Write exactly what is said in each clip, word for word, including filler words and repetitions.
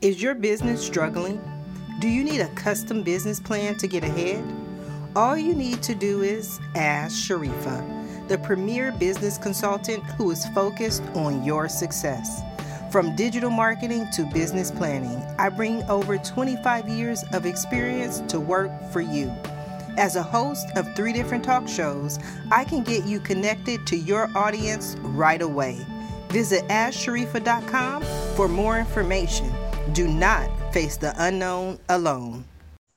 Is your business struggling? Do you need a custom business plan to get ahead? All you need to do is ask Sharifa, the premier business consultant who is focused on your success. From digital marketing to business planning, I bring over twenty-five years of experience to work for you. As a host of three different talk shows, I can get you connected to your audience right away. Visit ask sharifa dot com for more information. Do not face the unknown alone.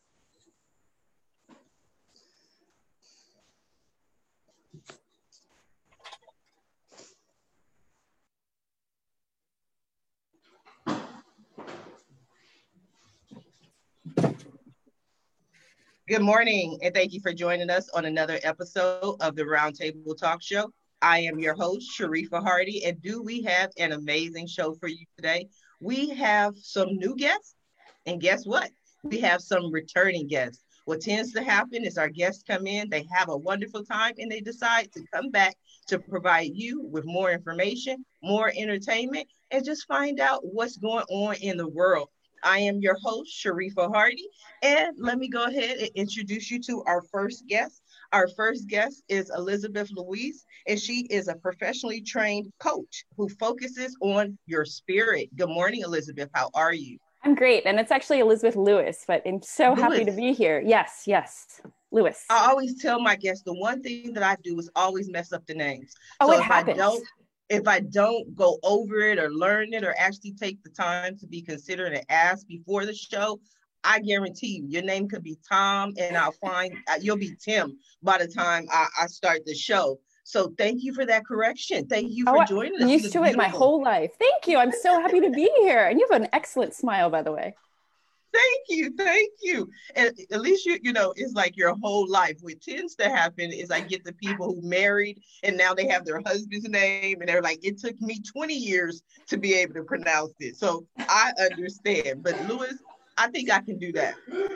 Good morning, and thank you for joining us on another episode of the Roundtable Talk Show. I am your host, Sharifa Hardy, and do we have an amazing show for you today? We have some new guests, and guess what? We have some returning guests. What tends to happen is our guests come in, they have a wonderful time, and they decide to come back to provide you with more information, more entertainment, and just find out what's going on in the world. I am your host, Sharifa Hardy, and let me go ahead and introduce you to our first guest. Our first guest is Elizabeth Louise, and she is a professionally trained coach who focuses on your spirit. Good morning, Elizabeth. How are you? I'm great. And it's actually Elizabeth Lewis, but I'm so Lewis. happy to be here. Yes, yes. Lewis. I always tell my guests the one thing that I do is always mess up the names. Oh, so it if happens. I don't if I don't go over it or learn it or actually take the time to be considered and asked before the show, I guarantee you, your name could be Tom, and I'll find uh, you'll be Tim by the time I, I start the show. So thank you for that correction. Thank you for oh, joining I'm us. used to it my whole life. Thank you. I'm so happy to be here. And you have an excellent smile, by the way. Thank you, thank you. And at least you, you know, it's like your whole life. What tends to happen is I get the people who married and now they have their husband's name, and they're like, it took me twenty years to be able to pronounce it. So I understand. But Lewis, I think I can do that.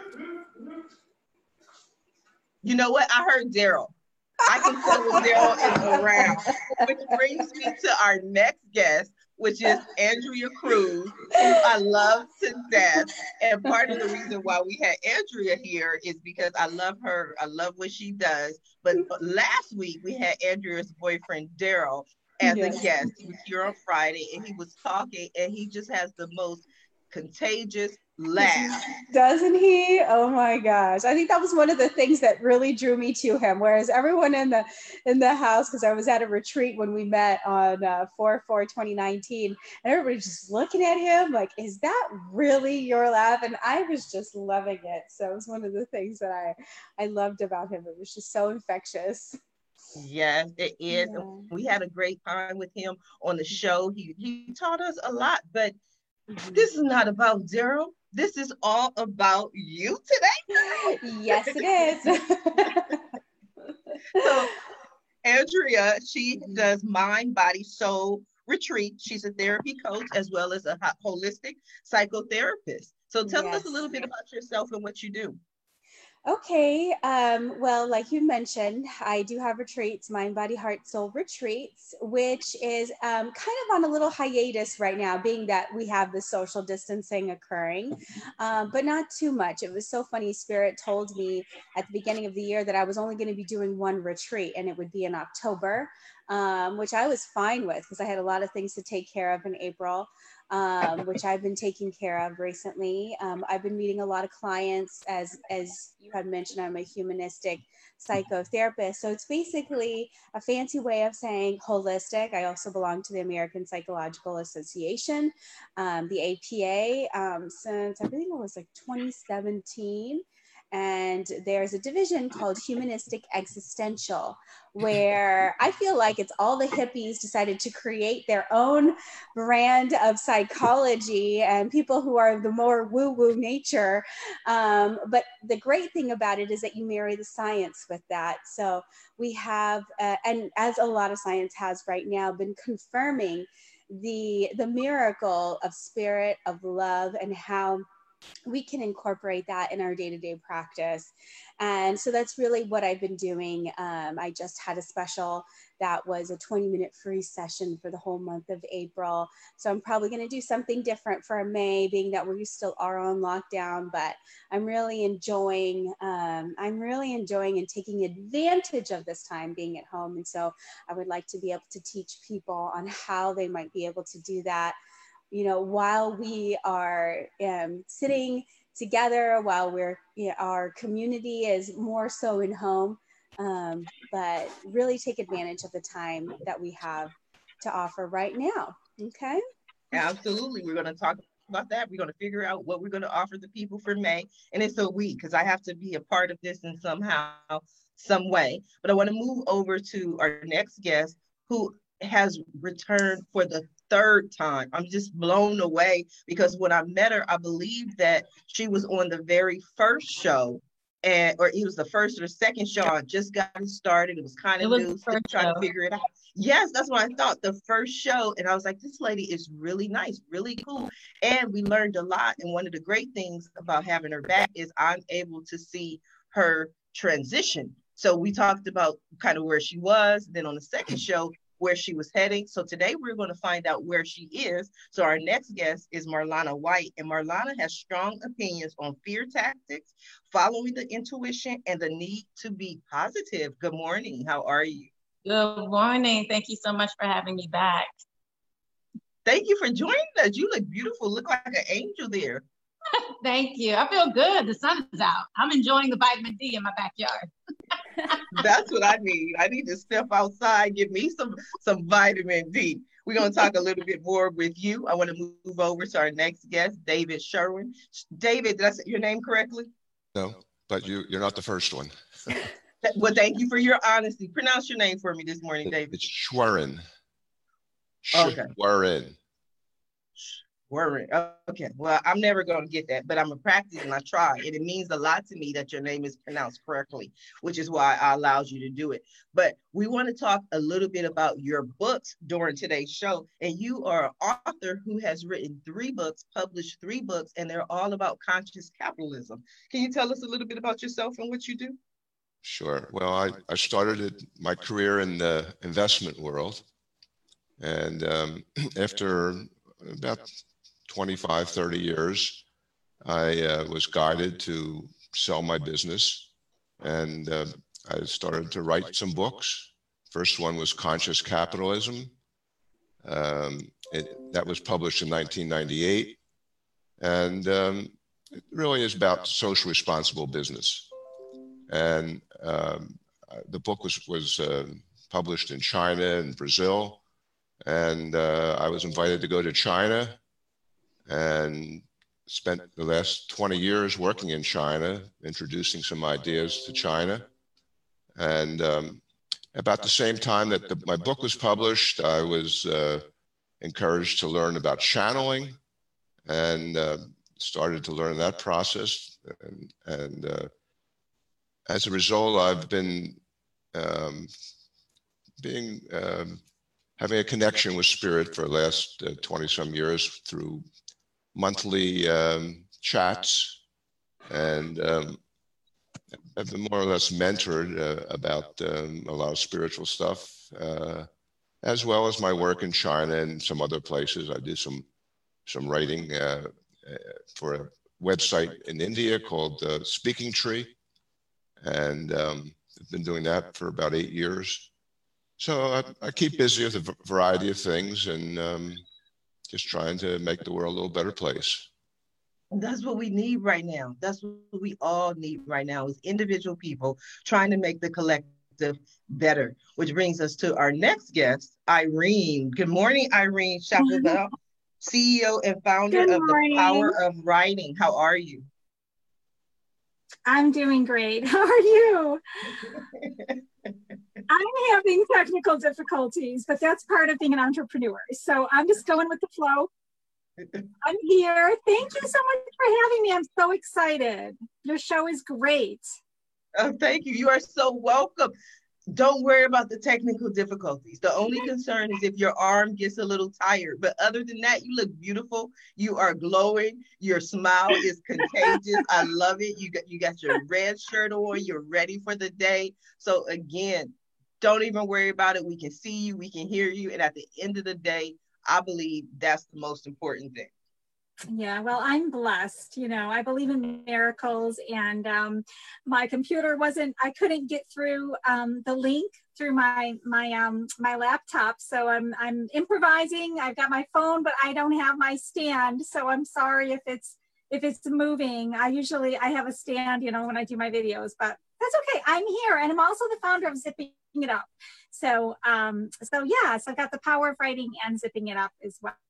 You know what? I heard Daryl. I can tell when Daryl is around, which brings me to our next guest, which is Andrea Cruz, who I love to death. And part of the reason why we had Andrea here is because I love her. I love what she does. But last week we had Andrea's boyfriend, Daryl, as yes. a guest. He was here on Friday, and he was talking, and he just has the most contagious laugh. Doesn't he? Oh my gosh. I think that was one of the things that really drew me to him. Whereas everyone in the in the house, because I was at a retreat when we met on uh, four four twenty nineteen, and everybody just looking at him like, is that really your laugh? And I was just loving it. So it was one of the things that I, I loved about him. It was just so infectious. Yes, it is. Yeah. We had a great time with him on the show. He, he taught us a lot, but this is not about Daryl. This is all about you today. Yes, it is. So, Andrea, she does mind, body, soul retreat. She's a therapy coach as well as a holistic psychotherapist. So, tell yes. us a little bit about yourself and what you do. Okay, um, well, like you mentioned, I do have retreats, Mind, Body, Heart, Soul retreats, which is um, kind of on a little hiatus right now, being that we have the social distancing occurring, um, but not too much. It was so funny. Spirit told me at the beginning of the year that I was only going to be doing one retreat, and it would be in October, um, which I was fine with because I had a lot of things to take care of in April. Um, which I've been taking care of recently. Um, I've been meeting a lot of clients. As, as you had mentioned, I'm a humanistic psychotherapist. So it's basically a fancy way of saying holistic. I also belong to the American Psychological Association, um, the A P A, um, since I believe it was like twenty seventeen. And there's a division called Humanistic Existential, where I feel like it's all the hippies decided to create their own brand of psychology and people who are the more woo-woo nature. Um, but the great thing about it is that you marry the science with that. So we have, uh, and as a lot of science has right now, been confirming the, the miracle of spirit, of love, and how we can incorporate that in our day-to-day practice. And so that's really what I've been doing. Um, I just had a special that was a twenty minute free session for the whole month of April. So I'm probably going to do something different for May, being that we still are on lockdown, but I'm really enjoying, um, I'm really enjoying and taking advantage of this time being at home. And so I would like to be able to teach people on how they might be able to do that, you know, while we are um, sitting together, while we're, you know, our community is more so in home, um, but really take advantage of the time that we have to offer right now. Okay. Absolutely. We're going to talk about that. We're going to figure out what we're going to offer the people for May. And it's a we, because I have to be a part of this in somehow, some way. But I want to move over to our next guest, who has returned for the third time. I'm just blown away, because when I met her, I believe that she was on the very first show, and or it was the first or second show. I just got started. It was kind of new, still trying to figure it out. Yes, that's what I thought. The first show, and I was like, this lady is really nice, really cool, and we learned a lot. And one of the great things about having her back is I'm able to see her transition. So we talked about kind of where she was. Then on the second show, where she was heading. So today we're going to find out where she is. So our next guest is Marlana White, and Marlana has strong opinions on fear tactics, following the intuition, and the need to be positive. Good morning. How are you? Good morning. Thank you so much for having me back. Thank you for joining us. You look beautiful. Look like an angel there. Thank you. I feel good. The sun is out. I'm enjoying the vitamin D in my backyard. That's what I need. I need to step outside, give me some, some vitamin D. We're going to talk a little bit more with you. I want to move over to our next guest, David Sherwin. David, did I say your name correctly? No, but you, you're not the first one. Well, thank you for your honesty. Pronounce your name for me this morning, it, David. It's Schwerin. Okay. Schwerin. Schwerin. Okay. Well, I'm never going to get that, but I'm a practice and I try. And it means a lot to me that your name is pronounced correctly, which is why I allowed you to do it. But we want to talk a little bit about your books during today's show. And you are an author who has written three books, published three books, and they're all about conscious capitalism. Can you tell us a little bit about yourself and what you do? Sure. Well, I, I started my career in the investment world. And um, after about twenty-five, thirty years, I uh, was guided to sell my business. And uh, I started to write some books. First one was Conscious Capitalism. Um, it, that was published in nineteen ninety-eight. And um, it really is about social responsible business. And um, the book was, was uh, published in China and Brazil. And uh, I was invited to go to China and spent the last twenty years working in China, introducing some ideas to China. And um, about the same time that the, my book was published, I was uh, encouraged to learn about channeling, and uh, started to learn that process. And, and uh, as a result, I've been um, being um, having a connection with spirit for the last uh, twenty some years through monthly um, chats, and um, I've been more or less mentored uh, about um, a lot of spiritual stuff, uh, as well as my work in China and some other places. I do some some writing uh, uh, for a website in India called uh, Speaking Tree, and um, I've been doing that for about eight years. So I, I keep busy with a variety of things, and um, just trying to make the world a little better place. That's what we need right now. That's what we all need right now, is individual people trying to make the collective better, which brings us to our next guest, Irene. Good morning, Irene Chappell, C E O and founder of The Power of Writing. How are you? I'm doing great. How are you? I'm having technical difficulties, but that's part of being an entrepreneur. So I'm just going with the flow. I'm here. Thank you so much for having me. I'm so excited. Your show is great. Oh, thank you. You are so welcome. Don't worry about the technical difficulties. The only concern is if your arm gets a little tired. But other than that, you look beautiful. You are glowing. Your smile is contagious. I love it. You got you got your red shirt on. You're ready for the day. So again, don't even worry about it. We can see you. We can hear you. And at the end of the day, I believe that's the most important thing. Yeah, well, I'm blessed. You know, I believe in miracles, and um, my computer wasn't, I couldn't get through um, the link through my my um, my laptop. So I'm I'm improvising. I've got my phone, but I don't have my stand. So I'm sorry if it's if it's moving. I usually I have a stand, you know, when I do my videos, but that's okay. I'm here, and I'm also the founder of Zipping It Up. So um, so yeah, so I've got the power of writing and zipping it up as well.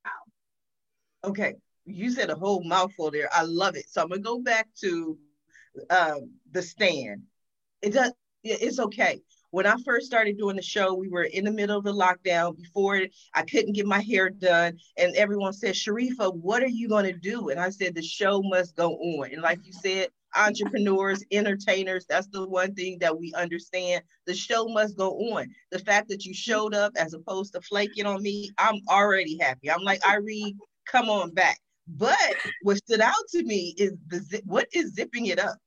Okay. You said a whole mouthful there. I love it. So I'm gonna go back to um, the stand. It does. It's okay. When I first started doing the show, we were in the middle of the lockdown. Before it, I couldn't get my hair done, and everyone said, "Sharifa, what are you gonna do?" And I said, "The show must go on." And like you said, entrepreneurs, entertainers, that's the one thing that we understand. The show must go on. The fact that you showed up as opposed to flaking on me, I'm already happy. I'm like, Irene, come on back. But what stood out to me is the zip, what is zipping it up?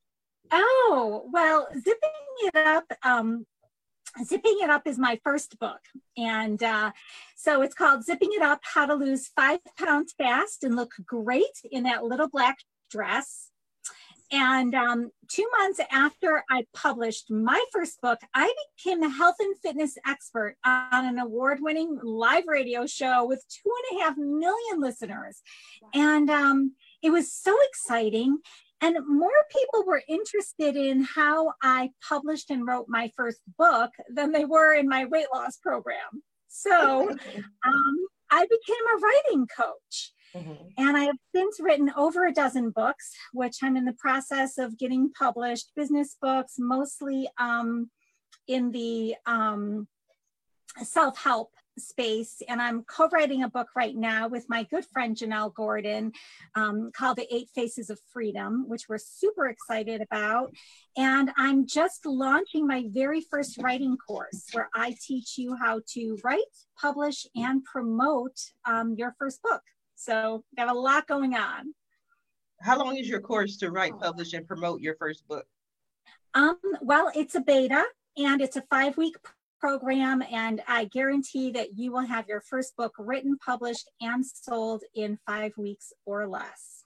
Oh, well, zipping it up. Um, Zipping It Up is my first book. And uh, so it's called Zipping It Up, How to Lose Five Pounds Fast and Look Great in That Little Black Dress. And um, two months after I published my first book, I became the health and fitness expert on an award-winning live radio show with two and a half million listeners. And um, it was so exciting. And more people were interested in how I published and wrote my first book than they were in my weight loss program. So um, I became a writing coach. Mm-hmm. And I have since written over a dozen books, which I'm in the process of getting published, business books, mostly um, in the um, self-help space. And I'm co-writing a book right now with my good friend Janelle Gordon um, called The Eight Faces of Freedom, which we're super excited about. And I'm just launching my very first writing course where I teach you how to write, publish, and promote um, your first book. So got a lot going on. How long is your course to write, publish, and promote your first book? Um, well, it's a beta and it's a five-week program, and I guarantee that you will have your first book written, published, and sold in five weeks or less.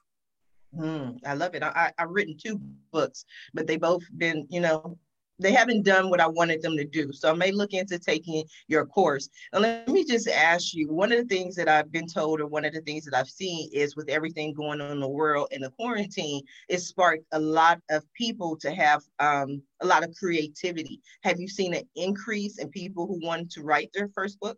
Mm, I love it. I, I, I've written two books, but they both been, you know, they haven't done what I wanted them to do. So I may look into taking your course. And let me just ask you, one of the things that I've been told, or one of the things that I've seen is with everything going on in the world and the quarantine, it sparked a lot of people to have um, a lot of creativity. Have you seen an increase in people who wanted to write their first book?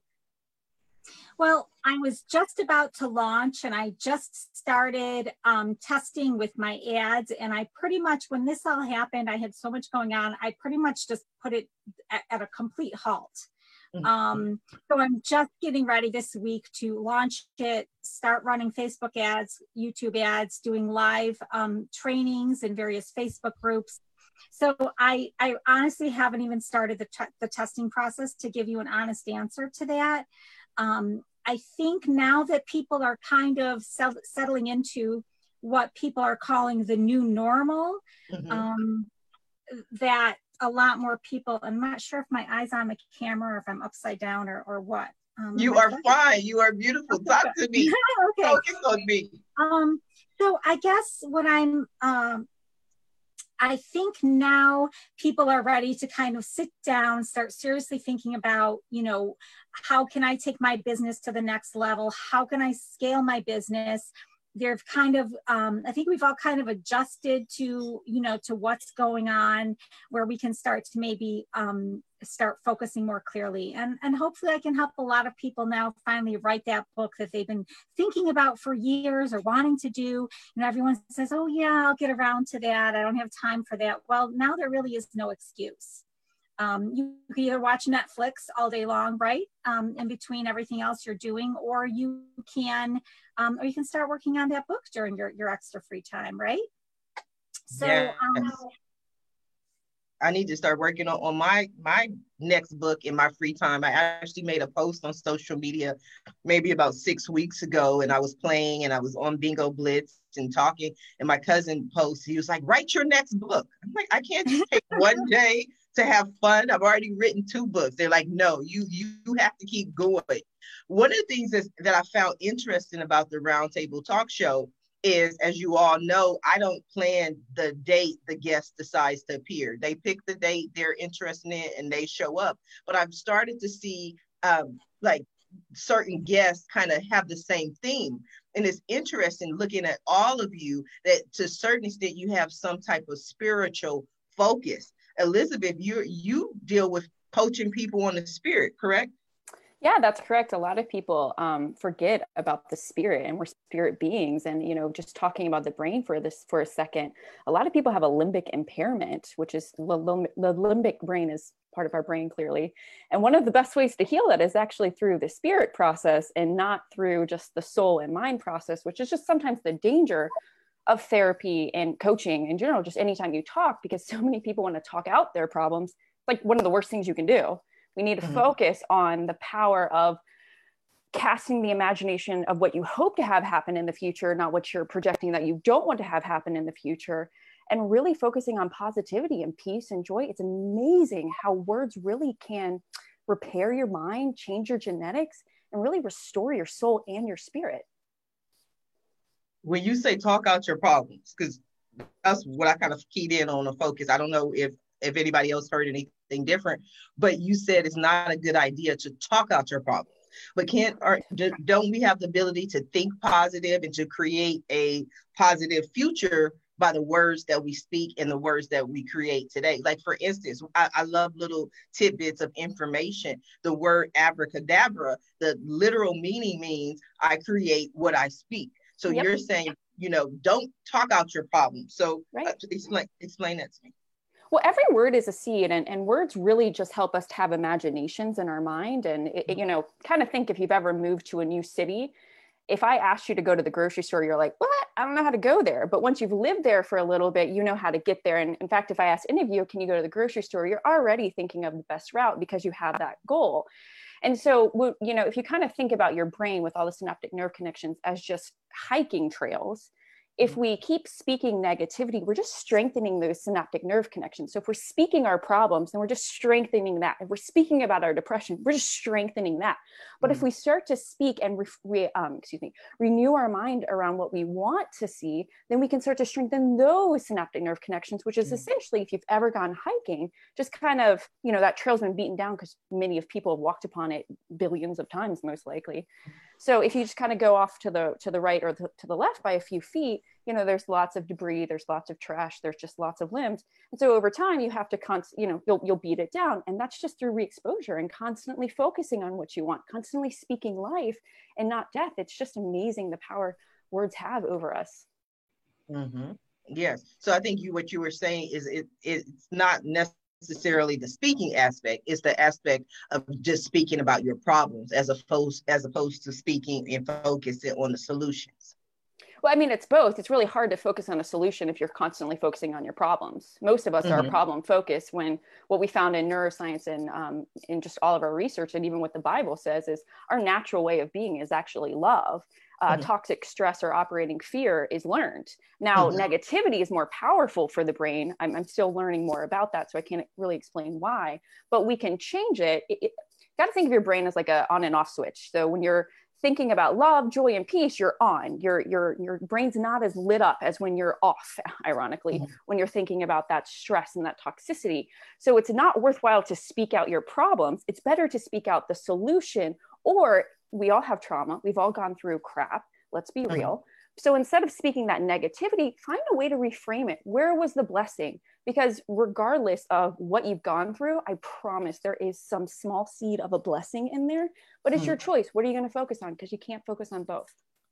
Well, I was just about to launch and I just started um, testing with my ads, and I pretty much, when this all happened, I had so much going on, I pretty much just put it at, at a complete halt. Mm-hmm. Um, so I'm just getting ready this week to launch it, start running Facebook ads, YouTube ads, doing live um, trainings in various Facebook groups. So I, I honestly haven't even started the, t- the testing process to give you an honest answer to that. Um, I think now that people are kind of sell- settling into what people are calling the new normal, mm-hmm. um, that a lot more people, I'm not sure if my eye's on the camera or if I'm upside down or, or what. Um, you are fine. You are beautiful. Talk to me. Okay. Focus on me. Um, so I guess what I'm, um, I think now people are ready to kind of sit down, start seriously thinking about, you know, how can I take my business to the next level? How can I scale my business? They've kind of, um, I think we've all kind of adjusted to, you know, to what's going on, where we can start to maybe um, start focusing more clearly. And, and hopefully I can help a lot of people now finally write that book that they've been thinking about for years or wanting to do. And everyone says, oh yeah, I'll get around to that. I don't have time for that. Well, now there really is no excuse. Um, you can either watch Netflix all day long, right? Um, in between everything else you're doing, or you can, um, or you can start working on that book during your, your extra free time, right? So, yes. um, I need to start working on, on my my next book in my free time. I actually made a post on social media maybe about six weeks ago, and I was playing and I was on Bingo Blitz and talking, and my cousin posted, he was like, write your next book. I'm like, I can't just take one day to have fun. I've already written two books. They're like, no, you you have to keep going. One of the things that, that I found interesting about the Roundtable Talk Show is, as you all know, I don't plan the date the guest decides to appear. They pick the date they're interested in and they show up. But I've started to see um, like certain guests kind of have the same theme. And it's interesting looking at all of you that to a certain extent you have some type of spiritual focus. Elizabeth, you you deal with coaching people on the spirit, correct? Yeah, that's correct. A lot of people um, forget about the spirit, and we're spirit beings. And, you know, just talking about the brain for this for a second, a lot of people have a limbic impairment, which is the, the limbic brain is part of our brain, clearly. And one of the best ways to heal that is actually through the spirit process and not through just the soul and mind process, which is just sometimes the danger of therapy and coaching in general, just anytime you talk, because so many people want to talk out their problems. It's like one of the worst things you can do. We need to mm-hmm. focus on the power of casting the imagination of what you hope to have happen in the future, not what you're projecting that you don't want to have happen in the future, and really focusing on positivity and peace and joy. It's amazing how words really can repair your mind, change your genetics, and really restore your soul and your spirit. When you say talk out your problems, because that's what I kind of keyed in on the focus. I don't know if if anybody else heard anything different, but you said it's not a good idea to talk out your problems. But can't, or don't we have the ability to think positive and to create a positive future by the words that we speak and the words that we create today? Like, for instance, I, I love little tidbits of information. The word abracadabra, the literal meaning means I create what I speak. So yep. You're saying, you know, don't talk out your problems. So right. uh, explain, explain that to me. Well, every word is a seed, and, and words really just help us to have imaginations in our mind. And, it, it, you know, kind of think if you've ever moved to a new city, if I asked you to go to the grocery store, you're like, what? I don't know how to go there. But once you've lived there for a little bit, you know how to get there. And in fact, if I asked any of you, can you go to the grocery store? You're already thinking of the best route because you have that goal. And so, you know, if you kind of think about your brain with all the synaptic nerve connections as just hiking trails, if we keep speaking negativity, we're just strengthening those synaptic nerve connections. So if we're speaking our problems, then we're just strengthening that. If we're speaking about our depression, we're just strengthening that. But mm-hmm. if we start to speak and re, re, um, excuse me, renew our mind around what we want to see, then we can start to strengthen those synaptic nerve connections, which is mm-hmm. essentially, if you've ever gone hiking, just kind of, you know, that trail's been beaten down because many of people have walked upon it billions of times, most likely. So if you just kind of go off to the to the right or the, to the left by a few feet, you know, there's lots of debris, there's lots of trash, there's just lots of limbs. And so over time, you have to, const- you know, you'll, you'll beat it down. And that's just through re-exposure and constantly focusing on what you want, constantly speaking life and not death. It's just amazing the power words have over us. Mm-hmm. Yes. So I think you, what you were saying is it, it's not necessarily the speaking aspect, it's the aspect of just speaking about your problems as opposed, as opposed to speaking and focusing on the solutions. Well, I mean, it's both. It's really hard to focus on a solution if you're constantly focusing on your problems. Most of us mm-hmm. are problem focused, when what we found in neuroscience and um, in just all of our research, and even what the Bible says, is our natural way of being is actually love. Uh, mm-hmm. Toxic stress or operating fear is learned. Now, mm-hmm. negativity is more powerful for the brain. I'm, I'm still learning more about that, so I can't really explain why, but we can change it. it, it got to think of your brain as like a on and off switch. So when you're thinking about love, joy, and peace, you're on. Your your your brain's not as lit up as when you're off, ironically, mm-hmm. when you're thinking about that stress and that toxicity. So it's not worthwhile to speak out your problems. It's better to speak out the solution. Or we all have trauma. We've all gone through crap. Let's be mm-hmm. real. So instead of speaking that negativity, find a way to reframe it. Where was the blessing? Because regardless of what you've gone through, I promise there is some small seed of a blessing in there, but it's mm. your choice. What are you going to focus on? Because you can't focus on both.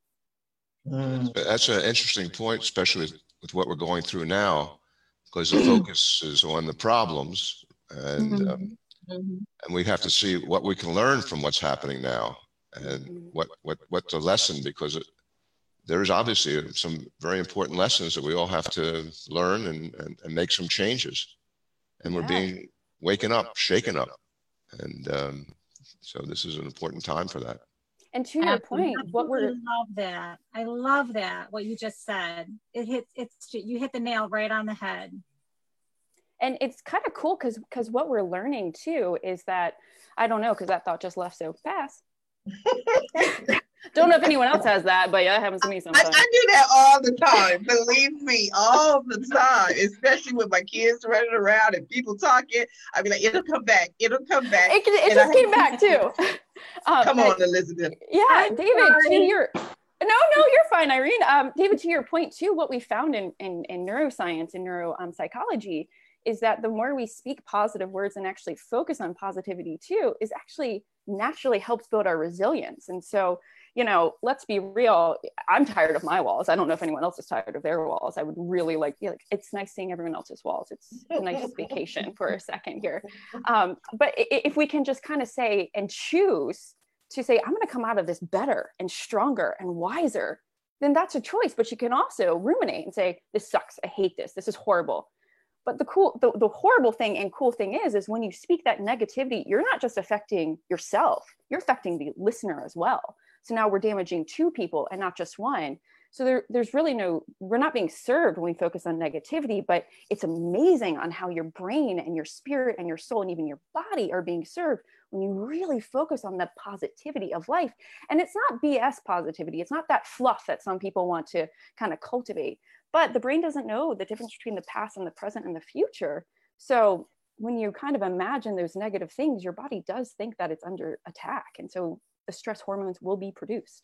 Mm. That's an interesting point, especially with, with what we're going through now, because the focus is on the problems, and mm-hmm. Um, mm-hmm. and we have to see what we can learn from what's happening now, and mm-hmm. what what what's the lesson, because it, there's obviously some very important lessons that we all have to learn and, and, and make some changes. and we're Yeah. being waken up, shaken up. And um, so this is an important time for that. And to your point, what we're I love that. I love that. What you just said. It hits. It's you hit the nail right on the head. And it's kind of cool because because what we're learning too is that, I don't know, because that thought just left so fast. Don't know if anyone else has that, but yeah, it happens to me I, sometimes. I do that all the time. Believe me, all the time, especially with my kids running around and people talking. I be like, it'll come back. It'll come back. It, it And just I- came back too. Um, Come on, Elizabeth. Yeah, I'm David, sorry. to your no, no, you're fine, Irene. Um, David, to your point too, what we found in in, in neuroscience and neuro um, psychology is that the more we speak positive words and actually focus on positivity too, is actually naturally helps build our resilience. And so, you know, let's be real. I'm tired of my walls. I don't know if anyone else is tired of their walls. I would really like, you know, like it's nice seeing everyone else's walls. It's a nice vacation for a second here. Um, but if we can just kind of say and choose to say, I'm going to come out of this better and stronger and wiser, then that's a choice. But you can also ruminate and say, this sucks. I hate this. This is horrible. But the cool, the, the horrible thing and cool thing is, is when you speak that negativity, you're not just affecting yourself, you're affecting the listener as well. So now we're damaging two people and not just one. So there, there's really no, we're not being served when we focus on negativity, but it's amazing on how your brain and your spirit and your soul and even your body are being served when you really focus on the positivity of life. And it's not B S positivity. It's not that fluff that some people want to kind of cultivate, but the brain doesn't know the difference between the past and the present and the future. So when you kind of imagine those negative things, your body does think that it's under attack. And so the stress hormones will be produced.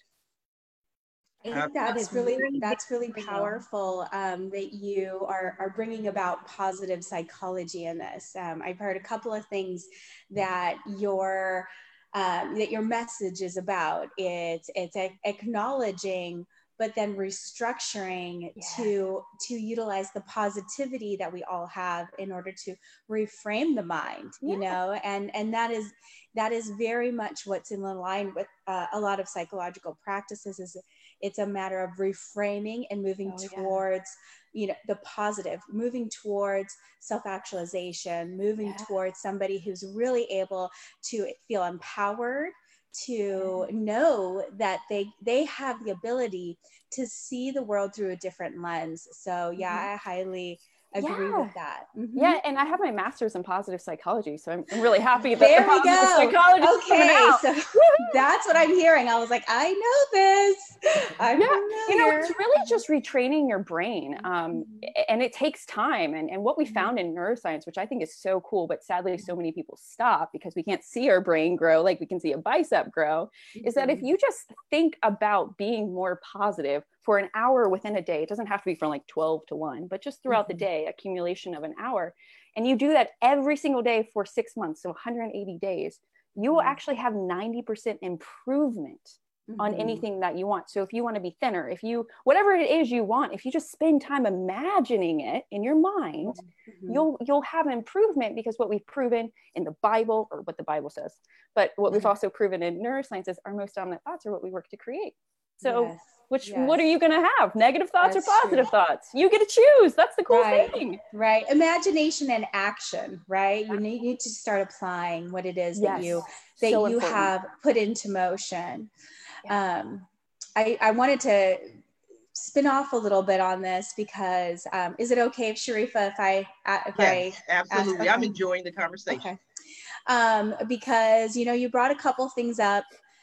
I think that is really, that's really powerful um, that you are, are bringing about positive psychology in this. Um, I've heard a couple of things that your, um, that your message is about. It's, it's a- acknowledging, but then restructuring Yeah. to, to utilize the positivity that we all have in order to reframe the mind, you Yeah. know, and, and that is, that is very much what's in line with uh, a lot of psychological practices. Is it's a matter of reframing and moving Oh, yeah. towards, you know, the positive, moving towards self-actualization, moving Yeah. towards somebody who's really able to feel empowered, to know that they they have the ability to see the world through a different lens. So yeah, Mhm. I highly agree Yeah. with that. Mhm. Yeah, and I have my master's in positive psychology, so I'm, I'm really happy that There the we positive go. psychology is coming Okay, out. so that's what I'm hearing. I was like, I know this. I'm Yeah, familiar. you know, it's really just retraining your brain, um, Mhm. and it takes time. And, and what we Mhm. found in neuroscience, which I think is so cool, but sadly so many people stop because we can't see our brain grow like we can see a bicep grow, is that if you just think about being more positive for an hour within a day, it doesn't have to be from like twelve to one, but just throughout Mhm. the day, accumulation of an hour, and you do that every single day for six months, so one hundred eighty days, you will Mhm. actually have ninety percent improvement on Mhm. anything that you want. So if you want to be thinner, if you, whatever it is you want, if you just spend time imagining it in your mind, Mhm. you'll, you'll have improvement, because what we've proven in the Bible, or what the Bible says, but what we've Mhm. also proven in neuroscience is our most dominant thoughts are what we work to create. So Yes. which, Yes. what are you going to have? Negative thoughts That's or positive true. thoughts? You get to choose. That's the cool Right. thing. Right. Imagination and action, right? You need, need to start applying what it is that Yes. you that So you important. have put into motion. Yeah. Um, I, I wanted to spin off a little bit on this because um, is it okay if Sharifa, if I uh, if Yes, I absolutely. ask- I'm okay. enjoying the conversation. Okay. Um, because, you know, you brought a couple things up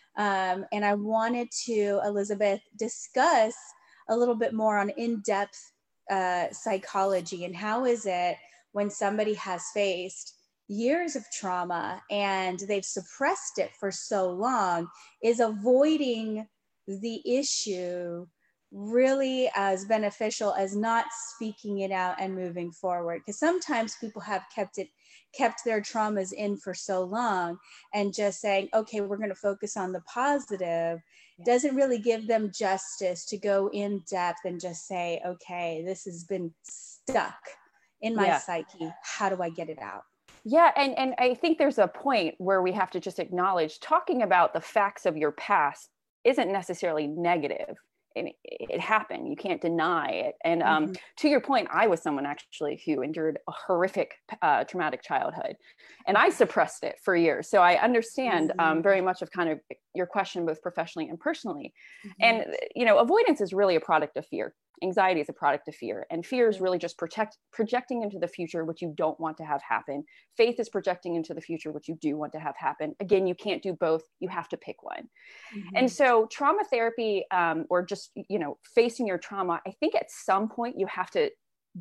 um, and I wanted to, Elizabeth, discuss a little bit more on in-depth uh, psychology and how is it when somebody has faced years of trauma and they've suppressed it for so long, is avoiding the issue really as beneficial as not speaking it out and moving forward? Because sometimes people have kept it kept their traumas in for so long, and just saying, okay, we're going to focus on the positive, Yeah. doesn't really give them justice to go in depth and just say, okay, this has been stuck in my Yeah. psyche. How do I get it out? Yeah, and, and I think there's a point where we have to just acknowledge talking about the facts of your past isn't necessarily negative. and it, it happened. You can't deny it. And um, mm-hmm. to your point, I was someone actually who endured a horrific uh, traumatic childhood, and I suppressed it for years. So I understand mm-hmm. um, very much of kind of your question, both professionally and personally. Mm-hmm. And, you know, avoidance is really a product of fear. Anxiety is a product of fear, and fear is really just protect, projecting into the future what you don't want to have happen. Faith is projecting into the future what you do want to have happen. Again, you can't do both. You have to pick one. Mm-hmm. And so trauma therapy, um, or just, you know, facing your trauma, I think at some point you have to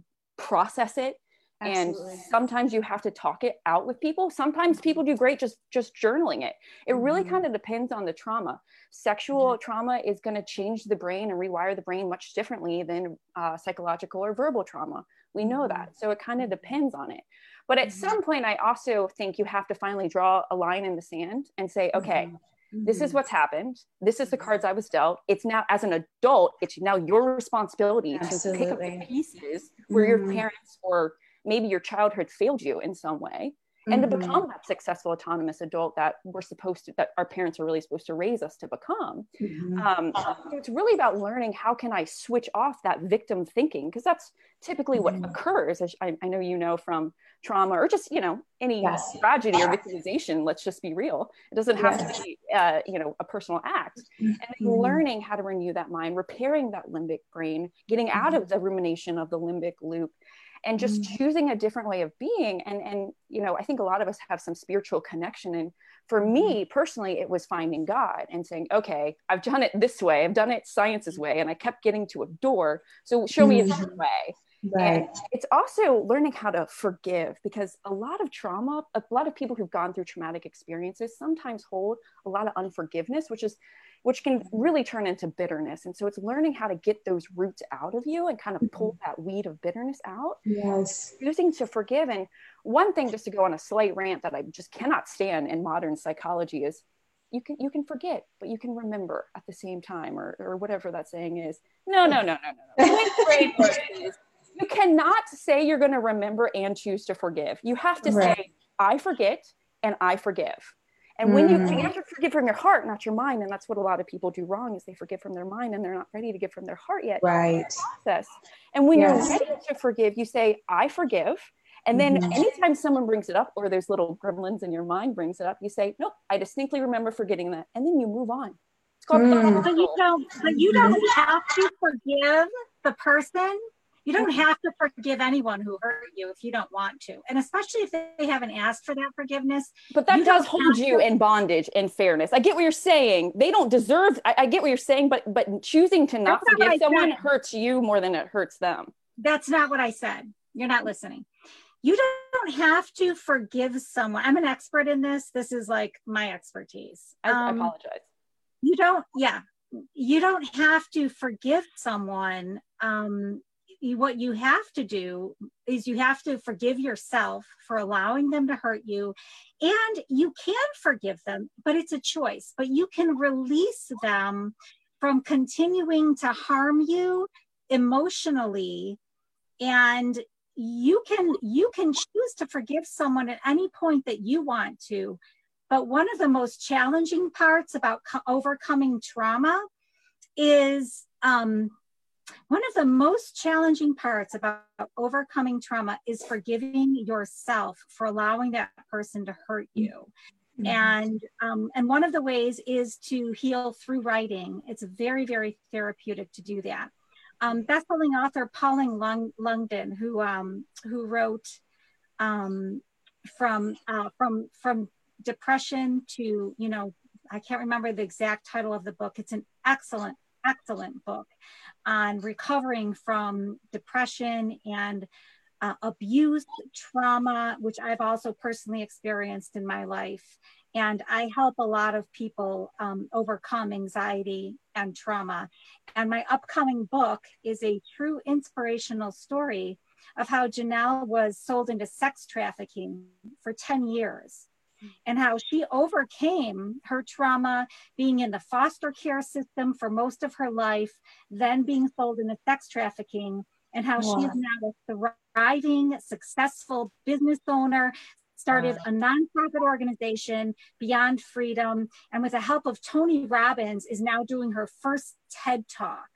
process it. Absolutely. And sometimes you have to talk it out with people. Sometimes people do great just just journaling it. It mm-hmm. really kind of depends on the trauma. Sexual mm-hmm. trauma is going to change the brain and rewire the brain much differently than uh, psychological or verbal trauma. We know mm-hmm. that. So it kind of depends on it. But at mm-hmm. some point, I also think you have to finally draw a line in the sand and say, okay, mm-hmm. this is what's happened. This is the cards I was dealt. It's now, as an adult, it's now your responsibility Absolutely. To pick up the pieces where mm-hmm. your parents or maybe your childhood failed you in some way, and mm-hmm. to become that successful, autonomous adult that we're supposed to, that our parents are really supposed to raise us to become. Mm-hmm. Um, so it's really about learning, how can I switch off that victim thinking? Because that's typically mm-hmm. what occurs, as I, I know you know from trauma, or just, you know, any yes. tragedy or victimization. Let's just be real. It doesn't have yes. to be, uh, you know, a personal act. Mm-hmm. And then learning how to renew that mind, repairing that limbic brain, getting mm-hmm. out of the rumination of the limbic loop, and just mm-hmm. choosing a different way of being. And, and, you know, I think a lot of us have some spiritual connection. And for me personally, it was finding God and saying, okay, I've done it this way. I've done it science's way. And I kept getting to a door. So show me mm-hmm. a different way. Right. And it's also learning how to forgive, because a lot of trauma, a lot of people who've gone through traumatic experiences sometimes hold a lot of unforgiveness, which is which can really turn into bitterness. And so it's learning how to get those roots out of you and kind of pull that weed of bitterness out. Yes. Choosing to forgive. And one thing, just to go on a slight rant that I just cannot stand in modern psychology, is you can you can forget, but you can remember at the same time, or or whatever that saying is. No, no, no, no, no, no. Great verses. You cannot say you're going to remember and choose to forgive. You have to right. say, I forget and I forgive. And when mm. you, you have to forgive from your heart, not your mind. And that's what a lot of people do wrong, is they forgive from their mind and they're not ready to give from their heart yet. Right. Process. And when yes. you're ready to forgive, you say, I forgive. And then mm-hmm. anytime someone brings it up, or those little gremlins in your mind brings it up, you say, nope, I distinctly remember forgetting that. And then you move on. It's called mm. But you don't, but you don't have to forgive the person. You don't have to forgive anyone who hurt you if you don't want to. And especially if they haven't asked for that forgiveness. But that does hold you in bondage and fairness. I get what you're saying. They don't deserve, I, I get what you're saying, but but choosing to not That's forgive someone said. hurts you more than it hurts them. That's not what I said. You're not listening. You don't have to forgive someone. I'm an expert in this. This is like my expertise. I, um, I apologize. You don't, yeah. You don't have to forgive someone. Um, You, what you have to do is you have to forgive yourself for allowing them to hurt you. And you can forgive them, but it's a choice. But you can release them from continuing to harm you emotionally. And you can, you can choose to forgive someone at any point that you want to. But one of the most challenging parts about co- overcoming trauma is, um, One of the most challenging parts about overcoming trauma is forgiving yourself for allowing that person to hurt you. Mm-hmm. And um, and one of the ways is to heal through writing. It's very, very therapeutic to do that. Um, best-selling author Pauline Lung- Lungden, who um, who wrote um, from uh, from from depression to, you know, I can't remember the exact title of the book. It's an excellent, excellent book on recovering from depression and uh, abuse, trauma, which I've also personally experienced in my life. And I help a lot of people um, overcome anxiety and trauma. And my upcoming book is a true inspirational story of how Janelle was sold into sex trafficking for ten years. And how she overcame her trauma, being in the foster care system for most of her life, then being sold into sex trafficking, and how wow. she is now a thriving, successful business owner, started wow. a nonprofit organization, Beyond Freedom, and with the help of Tony Robbins, is now doing her first TED Talk.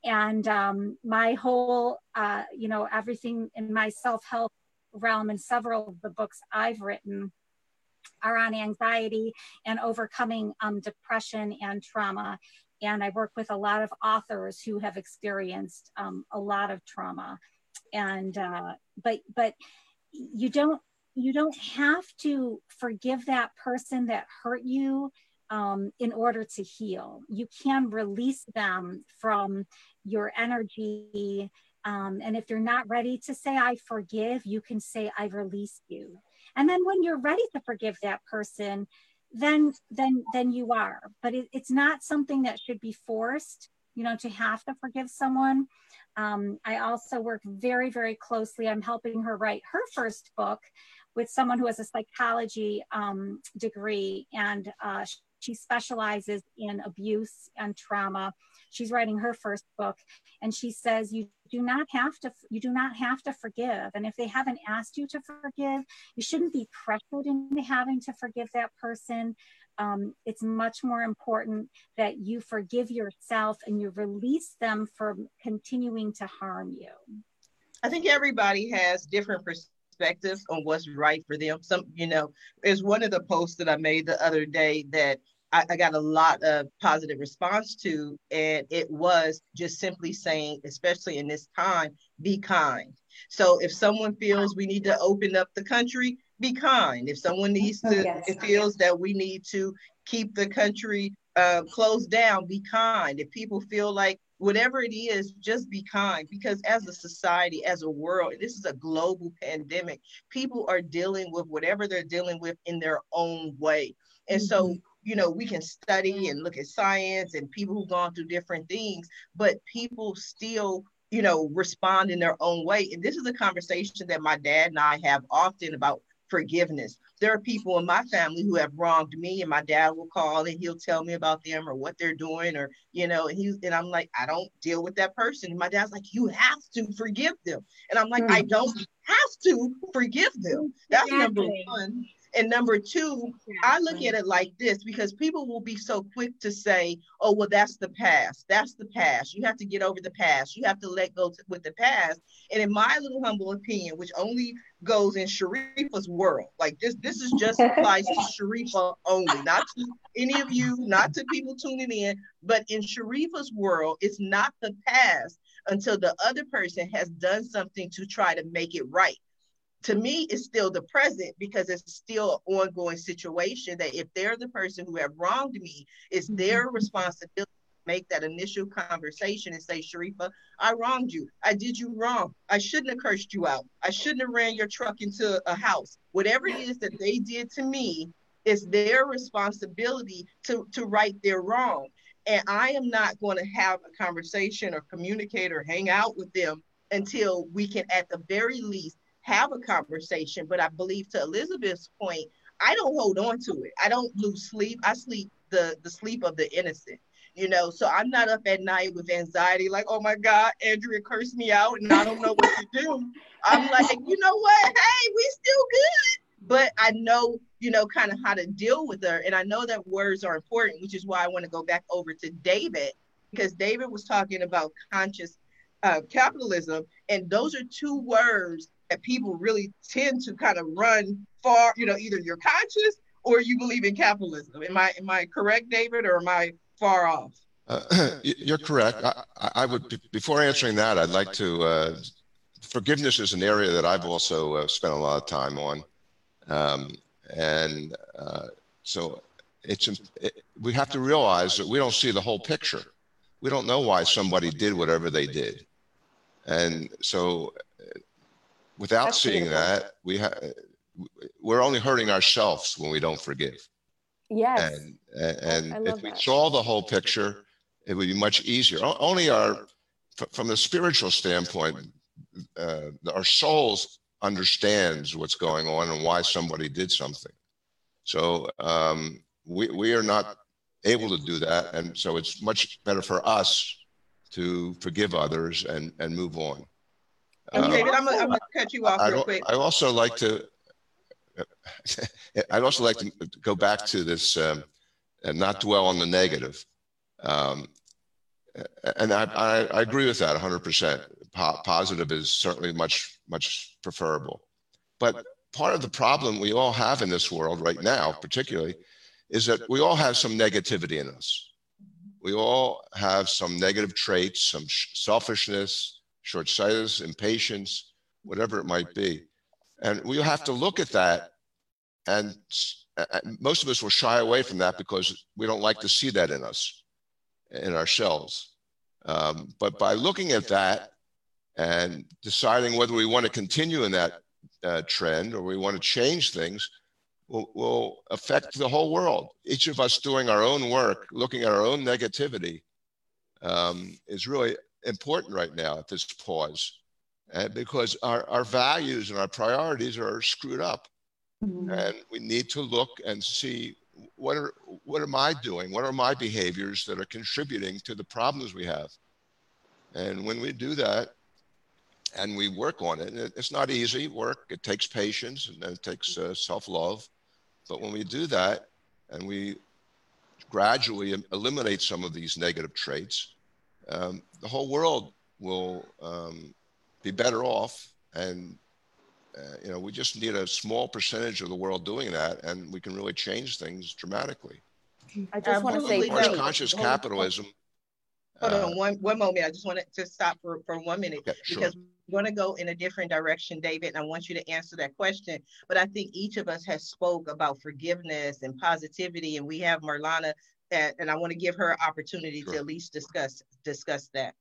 And um, my whole, uh, you know, everything in my self-help realm and several of the books I've written are on anxiety and overcoming um, depression and trauma. And I work with a lot of authors who have experienced um, a lot of trauma. And, uh, but, but you don't, you don't have to forgive that person that hurt you um, in order to heal. You can release them from your energy. Um, and if you're not ready to say, I forgive, you can say, I release you. And then when you're ready to forgive that person, then, then, then you are, but it, it's not something that should be forced, you know, to have to forgive someone. Um, I also work very, very closely. I'm helping her write her first book with someone who has a psychology um, degree, and uh, she specializes in abuse and trauma. She's writing her first book, and she says you do not have to you do not have to forgive. And if they haven't asked you to forgive, you shouldn't be pressured into having to forgive that person. Um, it's much more important that you forgive yourself and you release them from continuing to harm you. I think everybody has different perspectives on what's right for them. Some, you know, is one of the posts that I made the other day that I, I got a lot of positive response to, and it was just simply saying, especially in this time, be kind. So if someone feels we need to open up the country, be kind. If someone needs to, Yes. it feels that we need to keep the country uh, closed down, be kind. If people feel like whatever it is, just be kind, because as a society, as a world, this is a global pandemic. People are dealing with whatever they're dealing with in their own way. And mm-hmm. so, you know, we can study and look at science and people who've gone through different things, but people still, you know, respond in their own way. And this is a conversation that my dad and I have often about forgiveness. There are people in my family who have wronged me, and my dad will call and he'll tell me about them or what they're doing, or, you know, and he's, and I'm like, I don't deal with that person. And my dad's like, you have to forgive them. And I'm like, mm-hmm. I don't have to forgive them. That's exactly. Number one. And number two, I look at it like this, because people will be so quick to say, oh, well, that's the past. That's the past. You have to get over the past. You have to let go to, with the past. And in my little humble opinion, which only goes in Sharifa's world, like this, this is just applies to Sharifa only, not to any of you, not to people tuning in, but in Sharifa's world, it's not the past until the other person has done something to try to make it right. To me, it's still the present, because it's still an ongoing situation that if they're the person who have wronged me, it's their responsibility to make that initial conversation and say, Sharifa, I wronged you. I did you wrong. I shouldn't have cursed you out. I shouldn't have ran your truck into a house. Whatever it is that they did to me, it's their responsibility to, to right their wrong. And I am not going to have a conversation or communicate or hang out with them until we can, at the very least, have a conversation. But I believe, to Elizabeth's point, I don't hold on to it. I don't lose sleep. I sleep the, the sleep of the innocent, you know? So I'm not up at night with anxiety, like, oh my God, Andrea cursed me out and I don't know what to do. I'm like, you know what? Hey, we still good. But I know, you know, kind of how to deal with her. And I know that words are important, which is why I want to go back over to David, because David was talking about conscious uh, capitalism. And those are two words that people really tend to kind of run far, you know, either you're conscious or you believe in capitalism. Am I am I correct, David, or am I far off? Uh, you're correct. I, I would, before answering that, I'd like to, uh, forgiveness is an area that I've also uh, spent a lot of time on. Um, and uh, so it's, it, we have to realize that we don't see the whole picture. We don't know why somebody did whatever they did. And so without That's seeing beautiful. that, we ha- we're only hurting ourselves when we don't forgive. Yes. And, and, and if we that. saw the whole picture, it would be much easier. Only our, from the spiritual standpoint, uh, our souls understands what's going on and why somebody did something. So um, we, we are not able to do that. And so it's much better for us to forgive others and, and move on. And um, David, I'm going to cut you off I, real quick. I also like to, I'd also like to go back to this um, and not dwell on the negative. Um, and I, I, I agree with that one hundred percent. Po- positive is certainly much, much preferable. But part of the problem we all have in this world right now, particularly, is that we all have some negativity in us. We all have some negative traits, some sh- selfishness, short-sightedness, impatience, whatever it might be. And we have to look at that, and uh, most of us will shy away from that because we don't like to see that in us, in ourselves. Um, but by looking at that and deciding whether we want to continue in that uh, trend or we want to change things, will, will affect the whole world. Each of us doing our own work, looking at our own negativity, um, is really important right now at this pause, uh, because our, our values and our priorities are screwed up. Mm-hmm. And we need to look and see what are what am I doing? What are my behaviors that are contributing to the problems we have? And when we do that and we work on it, it's not easy work. It takes patience and it takes uh, self-love. But when we do that and we gradually eliminate some of these negative traits, um, the whole world will um, be better off. And uh, you know, we just need a small percentage of the world doing that, and we can really change things dramatically. I just want to say, of course, conscious capitalism. Hold on one, one moment. I just wanted to stop for, for one minute, yeah, sure. because we're going to go in a different direction, David, and I want you to answer that question. But I think each of us has spoke about forgiveness and positivity, and we have Marlana, and, and I want to give her an opportunity sure. to at least discuss discuss that.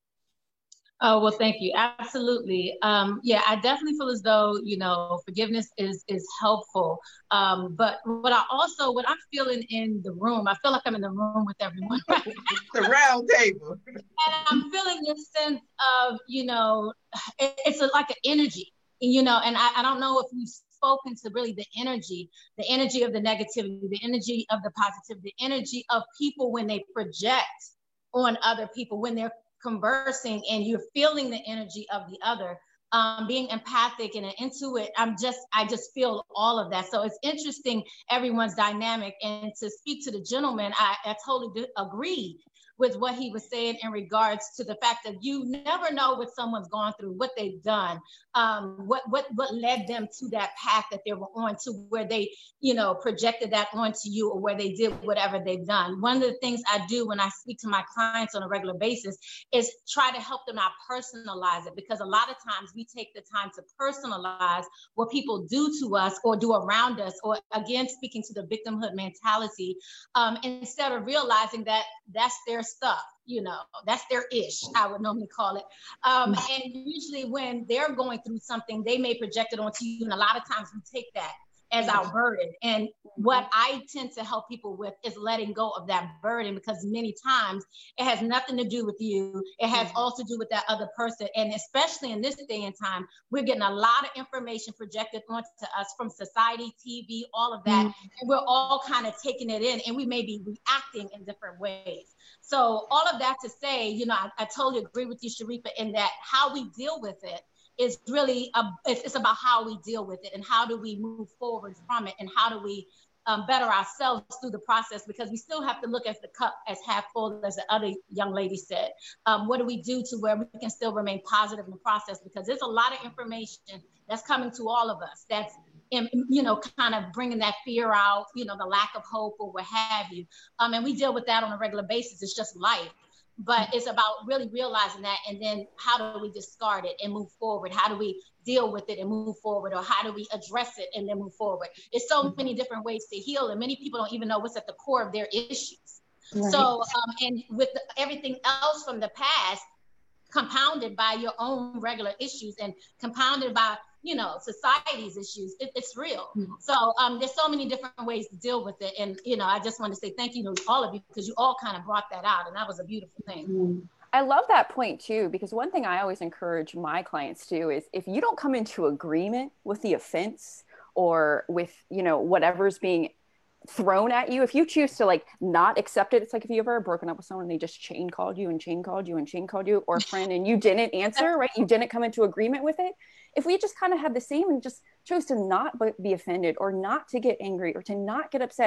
Oh, well, thank you. Absolutely. Um, yeah, I definitely feel as though, you know, forgiveness is is helpful. Um, but what I also, what I'm feeling in the room, I feel like I'm in the room with everyone. Right? The round table. And I'm feeling this sense of, you know, it, it's a, like an energy, you know, and I, I don't know if we've spoken to really the energy, the energy of the negativity, the energy of the positivity, the energy of people when they project on other people, when they're conversing and you're feeling the energy of the other, um, being empathic and into it. I'm just, I just feel all of that. So it's interesting, everyone's dynamic. And to speak to the gentleman, I, I totally do agree with what he was saying in regards to the fact that you never know what someone's gone through, what they've done, um, what what what led them to that path that they were on, to where they, you know, projected that onto you, or where they did whatever they've done. One of the things I do when I speak to my clients on a regular basis is try to help them not personalize it, because a lot of times we take the time to personalize what people do to us or do around us, or again, speaking to the victimhood mentality, um, instead of realizing that that's their stuff, you know, that's their ish, I would normally call it. Um, and usually when they're going through something, they may project it onto you. And a lot of times we take that as our burden. And what I tend to help people with is letting go of that burden, because many times it has nothing to do with you. It has all to do with that other person. And especially in this day and time, we're getting a lot of information projected onto us from society, T V, all of that. Mm-hmm. And we're all kind of taking it in, and we may be reacting in different ways. So all of that to say, you know, I, I totally agree with you, Sharifa, in that how we deal with it is really, a, it's, it's about how we deal with it and how do we move forward from it, and how do we um, better ourselves through the process, because we still have to look at the cup as half full, as the other young lady said. Um, what do we do to where we can still remain positive in the process? Because there's a lot of information that's coming to all of us that's, in, you know, kind of bringing that fear out, you know, the lack of hope or what have you. Um, and we deal with that on a regular basis. It's just life. But it's about really realizing that, and then how do we discard it and move forward? How do we deal with it and move forward? Or how do we address it and then move forward? There's so many different ways to heal, and many people don't even know what's at the core of their issues. Right. So, um, and with the, everything else from the past, compounded by your own regular issues and compounded by, you know, society's issues, it, it's real. Mm-hmm. So um, there's so many different ways to deal with it. And, you know, I just want to say thank you to all of you, because you all kind of brought that out, and that was a beautiful thing. Mm-hmm. I love that point too, because one thing I always encourage my clients to do is, if you don't come into agreement with the offense or with, you know, whatever's being thrown at you, if you choose to like not accept it, it's like if you ever broken up with someone, they just chain called you and chain called you and chain called you, or a friend, and you didn't answer, right? You didn't come into agreement with it. If we just kind of had the same and just chose to not be offended, or not to get angry, or to not get upset,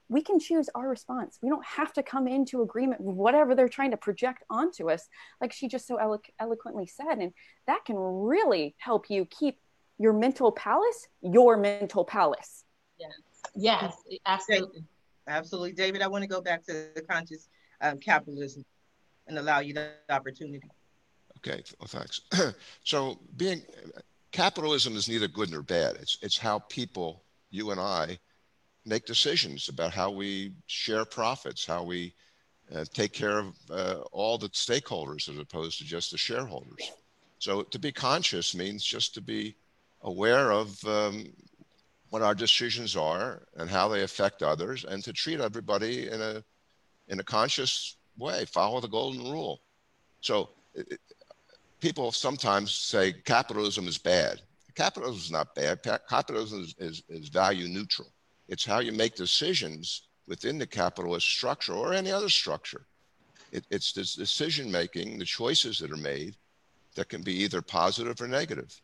we can choose our response. We don't have to come into agreement with whatever they're trying to project onto us, like she just so elo- eloquently said. And that can really help you keep your mental palace, your mental palace. Yes, yes, absolutely. Absolutely. David, I want to go back to the conscious um, capitalism and allow you the opportunity. Okay, well, thanks. So being, capitalism is neither good nor bad. It's, it's how people, you and I, make decisions about how we share profits, how we uh, take care of uh, all the stakeholders as opposed to just the shareholders. So to be conscious means just to be aware of um, what our decisions are and how they affect others, and to treat everybody in a in a conscious way, follow the golden rule. So it, people sometimes say capitalism is bad. Capitalism is not bad. Capitalism is, is, is value neutral. It's how you make decisions within the capitalist structure or any other structure. It, it's this decision making, the choices that are made, that can be either positive or negative.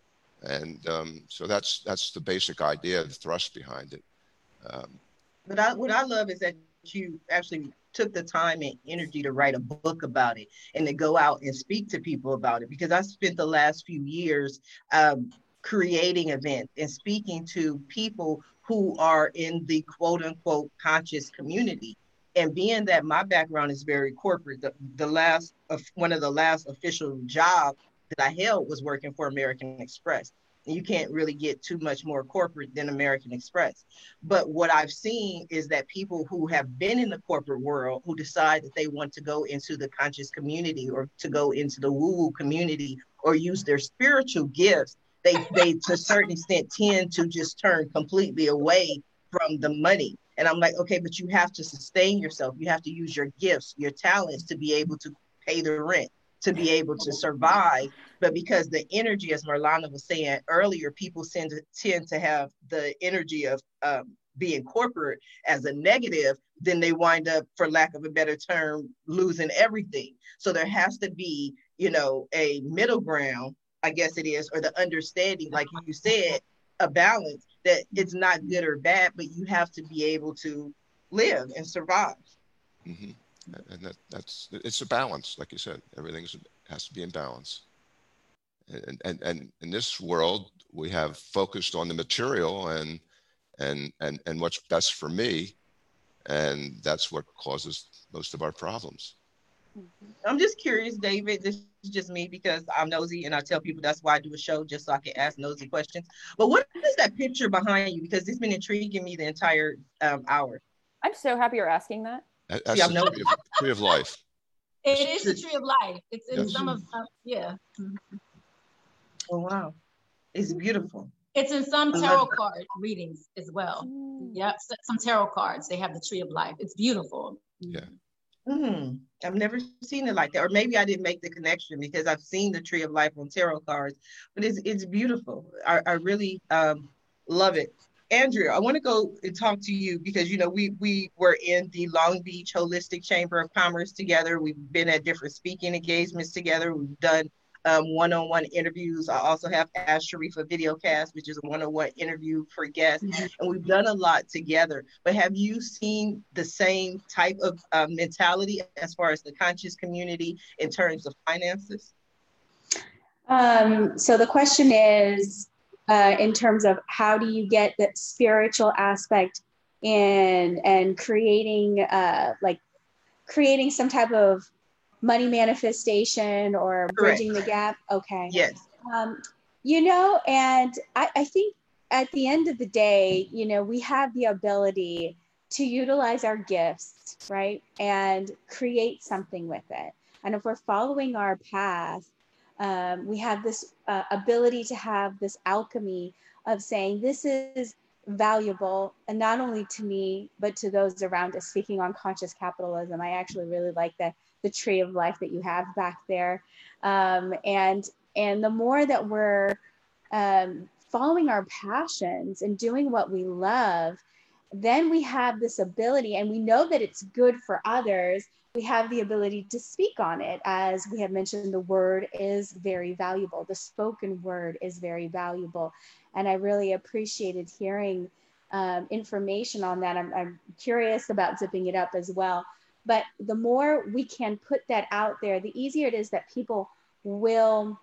And um, so that's that's the basic idea, the thrust behind it. Um, but I, what I love is that you actually took the time and energy to write a book about it and to go out and speak to people about it, because I spent the last few years um, creating events and speaking to people who are in the quote unquote conscious community. And being that my background is very corporate, the, the last of one of the last official jobs that I held was working for American Express. And you can't really get too much more corporate than American Express. But what I've seen is that people who have been in the corporate world, who decide that they want to go into the conscious community or to go into the woo-woo community or use their spiritual gifts, they, they to a certain extent tend to just turn completely away from the money. And I'm like, okay, but you have to sustain yourself. You have to use your gifts, your talents to be able to pay the rent, to be able to survive. But because the energy, as Marlana was saying earlier, people tend to, tend to have the energy of um, being corporate as a negative, then they wind up, for lack of a better term, losing everything. So there has to be, you know, a middle ground, I guess it is, or the understanding, like you said, a balance, that it's not good or bad, but you have to be able to live and survive. Mm-hmm. And that, that's, it's a balance, like you said, everything has to be in balance. And, and, and in this world, we have focused on the material and, and, and, and what's best for me. And that's what causes most of our problems. I'm just curious, David, this is just me because I'm nosy and I tell people that's why I do a show, just so I can ask nosy questions. But what is that picture behind you? Because it's been intriguing me the entire um, hour. I'm so happy you're asking that. That's See, the tree of, tree of life. It is the tree of life. It's in yes. some of, uh, yeah. Oh, wow. It's beautiful. It's in some tarot card readings as well. Mm. Yep, some tarot cards, they have the tree of life. It's beautiful. Yeah. Mm, I've never seen it like that. Or maybe I didn't make the connection because I've seen the tree of life on tarot cards, but it's, it's beautiful. I, I really um, love it. Andrea, I want to go and talk to you because, you know, we we were in the Long Beach Holistic Chamber of Commerce together. We've been at different speaking engagements together. We've done um, one-on-one interviews. I also have Ask Sharifa Videocast, which is a one-on-one interview for guests. Mm-hmm. And we've done a lot together. But have you seen the same type of uh, mentality as far as the conscious community in terms of finances? Um, so the question is, Uh, in terms of how do you get that spiritual aspect in and creating uh, like creating some type of money manifestation or bridging Correct. The gap? Okay. Yes. Um, you know, and I, I think at the end of the day, you know, we have the ability to utilize our gifts, right? And create something with it. And if we're following our path, Um, we have this uh, ability to have this alchemy of saying this is valuable, and not only to me, but to those around us. Speaking on conscious capitalism, I actually really like the, the tree of life that you have back there. Um, and, and the more that we're um, following our passions and doing what we love, then we have this ability, and we know that it's good for others. We have the ability to speak on it. As we have mentioned, the word is very valuable. The spoken word is very valuable. And I really appreciated hearing um, information on that. I'm, I'm curious about zipping it up as well. But the more we can put that out there, the easier it is that people will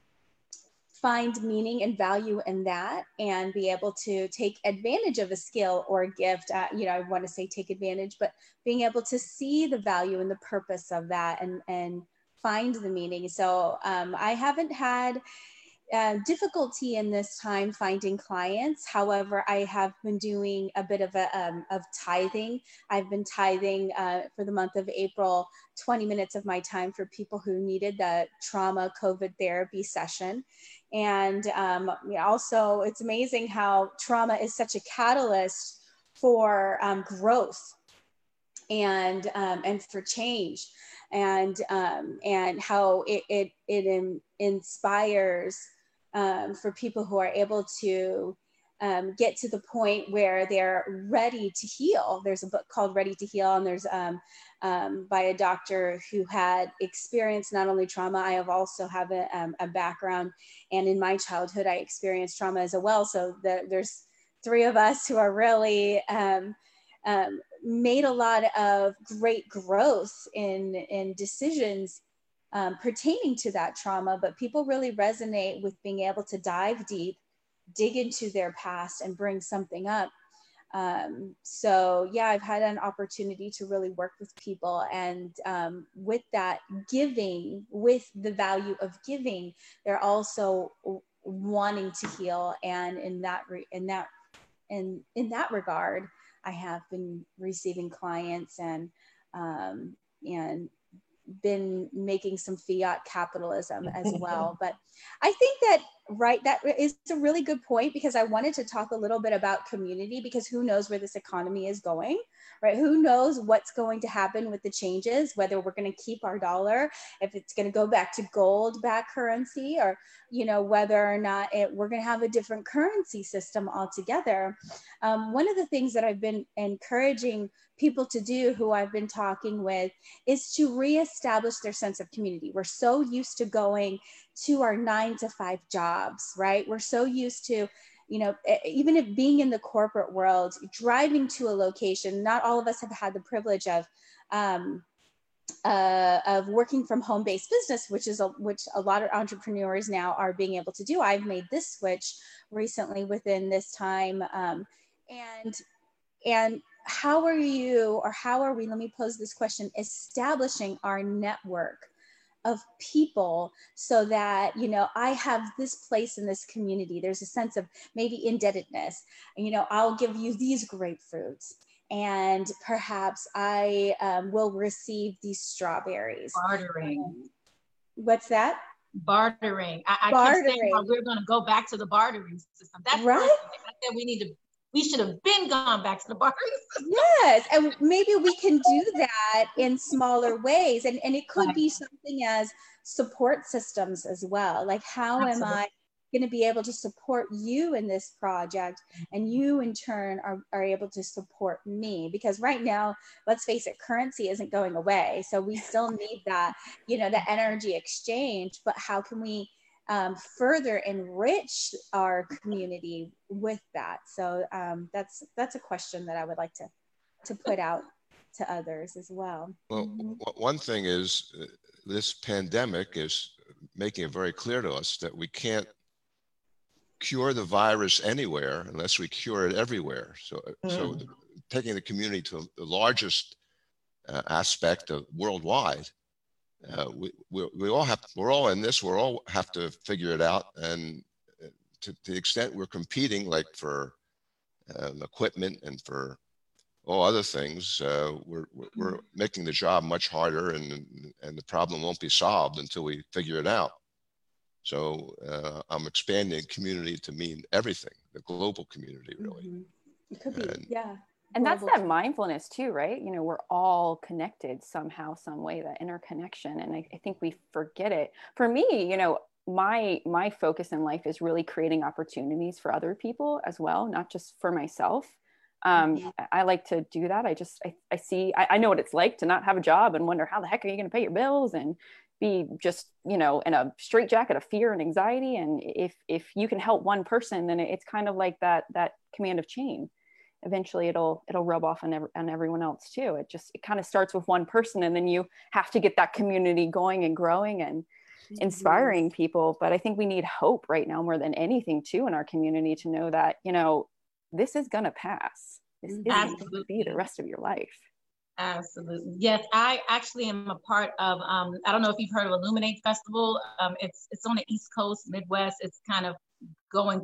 find meaning and value in that and be able to take advantage of a skill or a gift. Uh, you know, I want to say take advantage, but being able to see the value and the purpose of that and, and find the meaning. So um, I haven't had uh, difficulty in this time finding clients. However, I have been doing a bit of a um, of tithing. I've been tithing uh, for the month of April, twenty minutes of my time for people who needed the trauma COVID therapy session. And um, also, it's amazing how trauma is such a catalyst for um, growth and um, and for change, and um, and how it it, it in, inspires um, for people who are able to um, get to the point where they're ready to heal. There's a book called Ready to Heal, and there's um, um, by a doctor who had experienced not only trauma. I have also have a, um, a background, and in my childhood, I experienced trauma as well. So the, there's three of us who are really um, um, made a lot of great growth in, in decisions um, pertaining to that trauma, but people really resonate with being able to dive deep, dig into their past and bring something up. Um, so yeah, I've had an opportunity to really work with people, and um, with that giving, with the value of giving, they're also wanting to heal. And in that, re- in that, in, in that regard, I have been receiving clients and, um, and been making some fiat capitalism as well. But I think that, right, that is a really good point, because I wanted to talk a little bit about community, because who knows where this economy is going, right? Who knows what's going to happen with the changes, whether we're going to keep our dollar, if it's going to go back to gold back currency, or, you know, whether or not it, we're going to have a different currency system altogether. Um, one of the things that I've been encouraging people to do, who I've been talking with, is to reestablish their sense of community. We're so used to going to our nine to five jobs, right? We're so used to, you know, even if being in the corporate world, driving to a location. Not all of us have had the privilege of, um, uh, of working from home-based business, which is a, which a lot of entrepreneurs now are being able to do. I've made this switch recently within this time, um, and and how are you, or how are we, let me pose this question, establishing our network of people so that, you know, I have this place in this community. There's a sense of maybe indebtedness. You know, I'll give you these grapefruits, and perhaps I um, will receive these strawberries. Bartering. Um, what's that? Bartering. I, I bartering. keep saying how we're going to go back to the bartering system. That's right. I said we need to. We should have been gone back to the bartering system. Yes, and maybe we can do that in smaller ways, and and it could right. be something as support systems as well. Like, how Absolutely. am I going to be able to support you in this project, and you in turn are, are able to support me? Because right now, let's face it, currency isn't going away, so we still need that, you know, that energy exchange. But how can we um, further enrich our community with that? So um, that's that's a question that I would like to to put out to others as well. Well, mm-hmm. one thing is uh, this pandemic is making it very clear to us that we can't cure the virus anywhere unless we cure it everywhere. So, mm. so the, taking the community to the largest uh, aspect of worldwide. Uh, we, we, we all have, we're all in this, we're all have to figure it out. And to, to the extent we're competing, like for um, equipment and for all other things, uh, we're, we're making the job much harder, and, and the problem won't be solved until we figure it out. So uh, I'm expanding community to mean everything, the global community, really. Mm-hmm. It could be, and, yeah. And that's that mindfulness too, right? You know, we're all connected somehow, some way, that interconnection. And I, I think we forget it. For me, you know, my my focus in life is really creating opportunities for other people as well, not just for myself. Um, mm-hmm. I, I like to do that. I just, I, I see, I, I know what it's like to not have a job and wonder how the heck are you going to pay your bills, and be just, you know, in a straitjacket of fear and anxiety. And if if you can help one person, then it's kind of like that that command of chain. eventually it'll it'll rub off on, every, on everyone else too. It just, it kind of starts with one person, and then you have to get that community going and growing and inspiring people. But I think we need hope right now more than anything too in our community, to know that, you know, this is going to pass. This isn't going to be the rest of your life. Absolutely. Yes, I actually am a part of, um, I don't know if you've heard of Illuminate Festival. Um, it's it's on the East Coast, Midwest. It's kind of going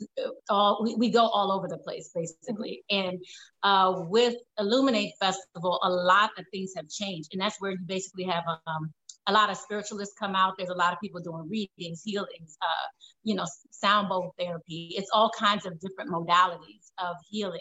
all, we, we go all over the place, basically. And uh, with Illuminate Festival, a lot of things have changed. And that's where you basically have um, a lot of spiritualists come out. There's a lot of people doing readings, healings, uh, you know, sound bowl therapy. It's all kinds of different modalities of healing.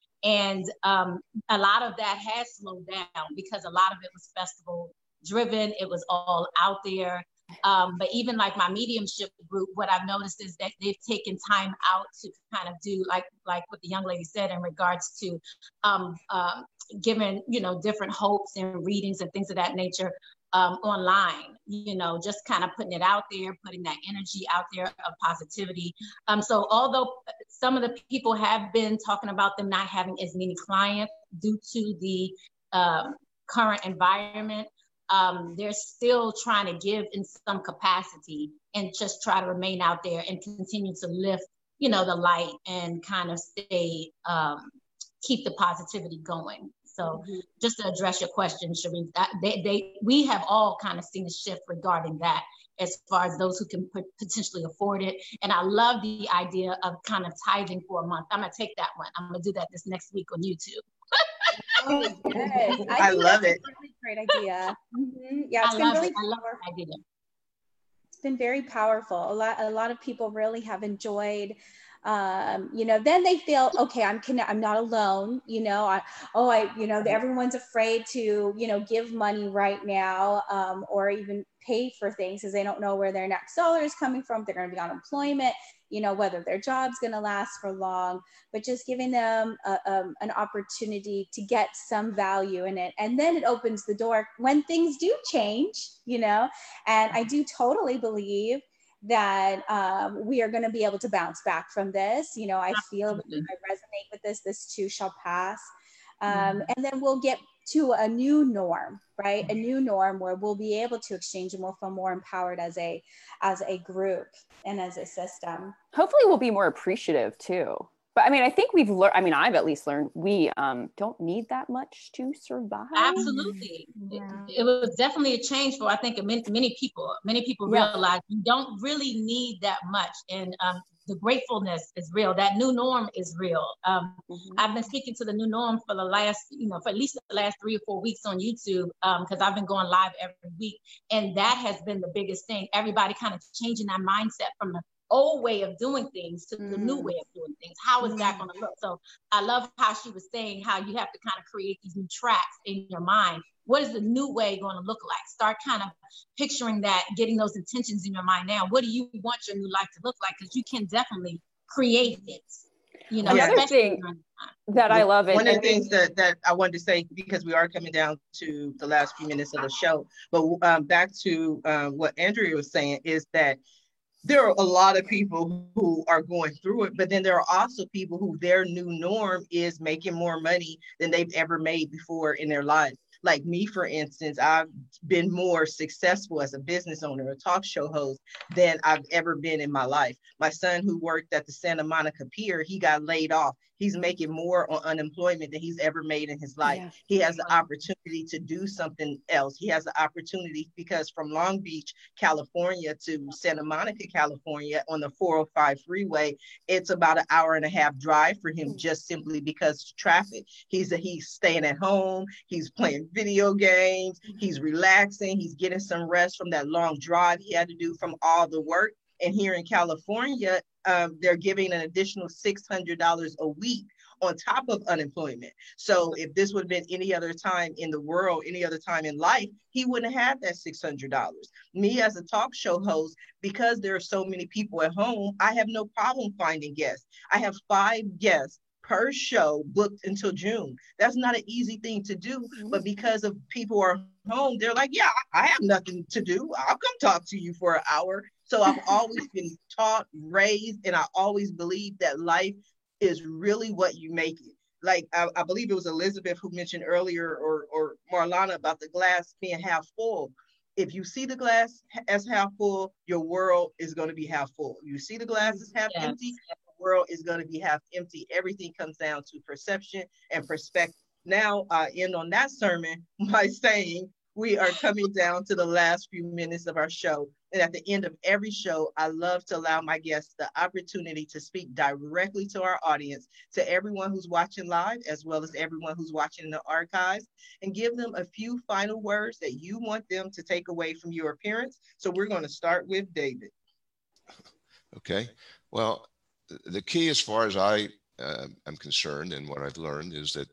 And um, a lot of that has slowed down because a lot of it was festival driven. It was all out there. Um, but even like my mediumship group, what I've noticed is that they've taken time out to kind of do like like what the young lady said in regards to um, uh, giving, you know, different hopes and readings and things of that nature um, online, you know, just kind of putting it out there, putting that energy out there of positivity. Um, so although some of the people have been talking about them not having as many clients due to the uh, current environment, um, they're still trying to give in some capacity and just try to remain out there and continue to lift, you know, the light and kind of stay, um, keep the positivity going. So mm-hmm. just to address your question, Sharif, that they, they, we have all kind of seen a shift regarding that as far as those who can p- potentially afford it. And I love the idea of kind of tithing for a month. I'm gonna take that one. I'm gonna do that this next week on YouTube. Oh, yes. I, I love it. A really great idea. Mm-hmm. Yeah, it's I been love really it. I love that idea. It's been very powerful. A lot, a lot of people really have enjoyed. Um, you know, then they feel, okay, I'm connect, I'm not alone. You know, I, oh, I, you know, everyone's afraid to, you know, give money right now, um, or even pay for things because they don't know where their next dollar is coming from. They're going to be on unemployment, you know, whether their job's going to last for long, but just giving them a, um, an opportunity to get some value in it. And then it opens the door when things do change, you know, and I do totally believe that um, we are going to be able to bounce back from this. You know, I feel, I resonate with this, this too shall pass. Um, mm-hmm. And then we'll get to a new norm, right? A new norm where we'll be able to exchange and we'll feel more empowered as a, as a group and as a system. Hopefully we'll be more appreciative too. But I mean, I think we've learned, I mean, I've at least learned we um, don't need that much to survive. Absolutely. Yeah. It, it was definitely a change for, I think, many, many people. Many people yeah. realize you don't really need that much. And um, the gratefulness is real. That new norm is real. Um, mm-hmm. I've been speaking to the new norm for the last, you know, for at least the last three or four weeks on YouTube, because um, I've been going live every week. And that has been the biggest thing. Everybody kind of changing that mindset from the old way of doing things to mm. the new way of doing things. How is mm. that going to look? So I love how she was saying how you have to kind of create these new tracks in your mind. What is the new way going to look like? Start kind of picturing that, getting those intentions in your mind now. What do you want your new life to look like? Because you can definitely create it. You know, another thing that I love it. One of the things that, that I wanted to say, because we are coming down to the last few minutes of the show, but um, back to um, what Andrea was saying is that there are a lot of people who are going through it, but then there are also people who their new norm is making more money than they've ever made before in their lives. Like me, for instance, I've been more successful as a business owner, a talk show host, than I've ever been in my life. My son, who worked at the Santa Monica Pier, he got laid off. He's making more on unemployment than he's ever made in his life. Yeah. He has the opportunity to do something else. He has the opportunity because from Long Beach, California to Santa Monica, California on the four oh five freeway, it's about an hour and a half drive for him just simply because of traffic. He's a, he's staying at home. He's playing video games. He's relaxing. He's getting some rest from that long drive he had to do from all the work. And here in California, um, they're giving an additional six hundred dollars a week on top of unemployment. So if this would have been any other time in the world, any other time in life, he wouldn't have had that six hundred dollars. Me as a talk show host, because there are so many people at home, I have no problem finding guests. I have five guests per show booked until June. That's not an easy thing to do, but because of people are home, they're like, yeah, I have nothing to do. I'll come talk to you for an hour. So I've always been taught, raised, and I always believe that life is really what you make it. like I, I believe it was Elizabeth who mentioned earlier, or or Marlana, about the glass being half full. If you see the glass as half full, your world is going to be half full. You see the glass as half yes. empty, the world is going to be half empty. Everything comes down to perception and perspective. Now, I end on that sermon by saying we are coming down to the last few minutes of our show. And at the end of every show, I love to allow my guests the opportunity to speak directly to our audience, to everyone who's watching live, as well as everyone who's watching in the archives, and give them a few final words that you want them to take away from your appearance. So we're going to start with David. Okay. Well, the key, as far as I uh, am concerned, and what I've learned, is that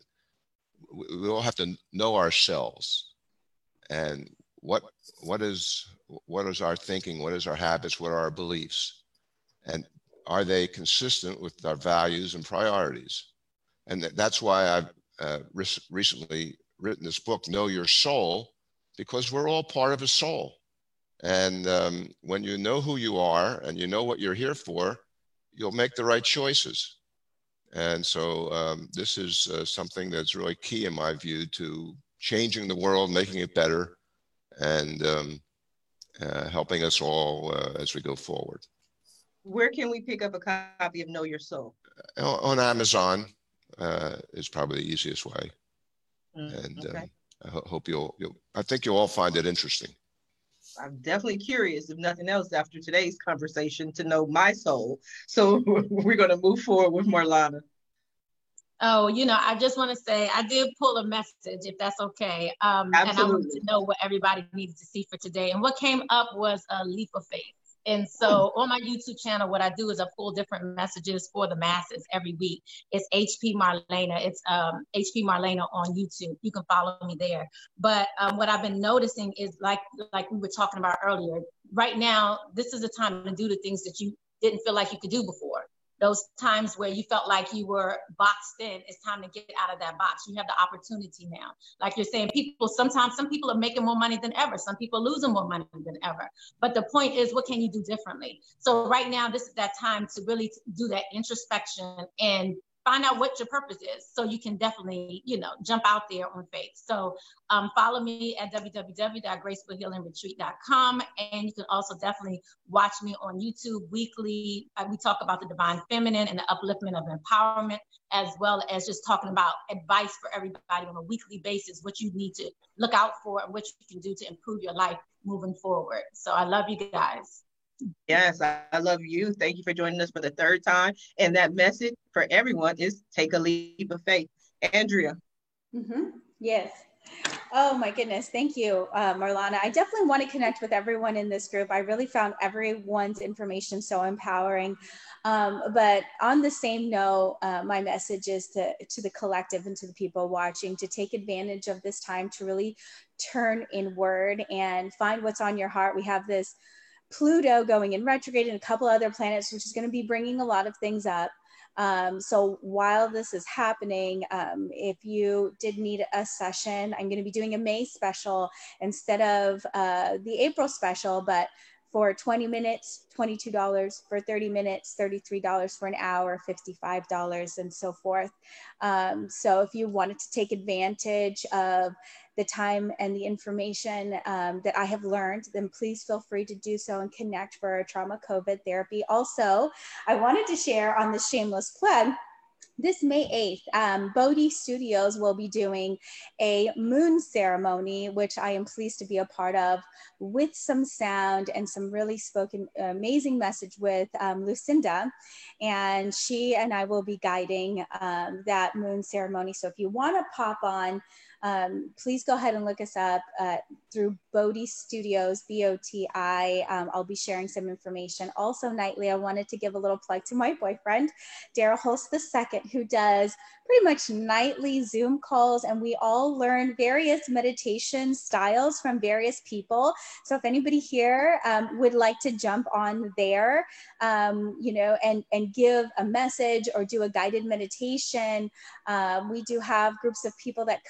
we all have to know ourselves. And what what is what is our thinking? What is our habits? What are our beliefs? And are they consistent with our values and priorities? And that's why I've uh, re recently written this book, Know Your Soul, because we're all part of a soul. And um, when you know who you are and you know what you're here for, you'll make the right choices. And so um, this is uh, something that's really key, in my view, to changing the world, making it better, and um, uh, helping us all uh, as we go forward. Where can we pick up a copy of Know Your Soul? Uh, on Amazon uh, is probably the easiest way. Mm, and okay. um, I ho hope you'll, you'll, I think you'll all find it interesting. I'm definitely curious, if nothing else, after today's conversation, to know my soul. So we're going to move forward with Marlana. Oh, you know, I just want to say I did pull a message, if that's okay. Um, and I wanted to know what everybody needed to see for today. And what came up was a leap of faith. And so on my YouTube channel, what I do is I pull different messages for the masses every week. It's H P Marlena. It's um, H P Marlena on YouTube. You can follow me there. But um, what I've been noticing is, like, like we were talking about earlier, right now, this is the time to do the things that you didn't feel like you could do before. Those times where you felt like you were boxed in, it's time to get out of that box. You have the opportunity now. Like you're saying, people, sometimes some people are making more money than ever. Some people are losing more money than ever. But the point is, what can you do differently? So right now, this is that time to really do that introspection and find out what your purpose is, so you can definitely, you know, jump out there on faith. So um, follow me at w w w dot graceful healing retreat dot com. And you can also definitely watch me on YouTube weekly. Uh, we talk about the divine feminine and the upliftment of empowerment, as well as just talking about advice for everybody on a weekly basis, what you need to look out for and what you can do to improve your life moving forward. So I love you guys. Yes, I, I love you. Thank you for joining us for the third time. And that message for everyone is take a leap of faith. Andrea. Mm-hmm. Yes. Oh my goodness. Thank you, uh, Marlana. I definitely want to connect with everyone in this group. I really found everyone's information so empowering. Um, but on the same note, uh, my message is to, to the collective and to the people watching to take advantage of this time to really turn inward and find what's on your heart. We have this Pluto going in retrograde and a couple other planets, which is going to be bringing a lot of things up. Um, so while this is happening, um, if you did need a session, I'm going to be doing a May special instead of uh, the April special, but for twenty minutes, twenty-two dollars, for thirty minutes, thirty-three dollars, for an hour, fifty-five dollars, and so forth. Um, so if you wanted to take advantage of the time and the information um, that I have learned, then please feel free to do so and connect for trauma COVID therapy. Also, I wanted to share on this shameless plug, this May eighth, um, Bodhi Studios will be doing a moon ceremony, which I am pleased to be a part of, with some sound and some really spoken amazing message with um, Lucinda. And she and I will be guiding um, that moon ceremony. So if you want to pop on, Um, please go ahead and look us up uh, through Bodhi Studios, B O T I. Um, I'll be sharing some information. Also nightly, I wanted to give a little plug to my boyfriend, Daryl Holst the second, who does pretty much nightly Zoom calls, and we all learn various meditation styles from various people. So if anybody here um, would like to jump on there, um, you know, and, and give a message or do a guided meditation, um, we do have groups of people that come in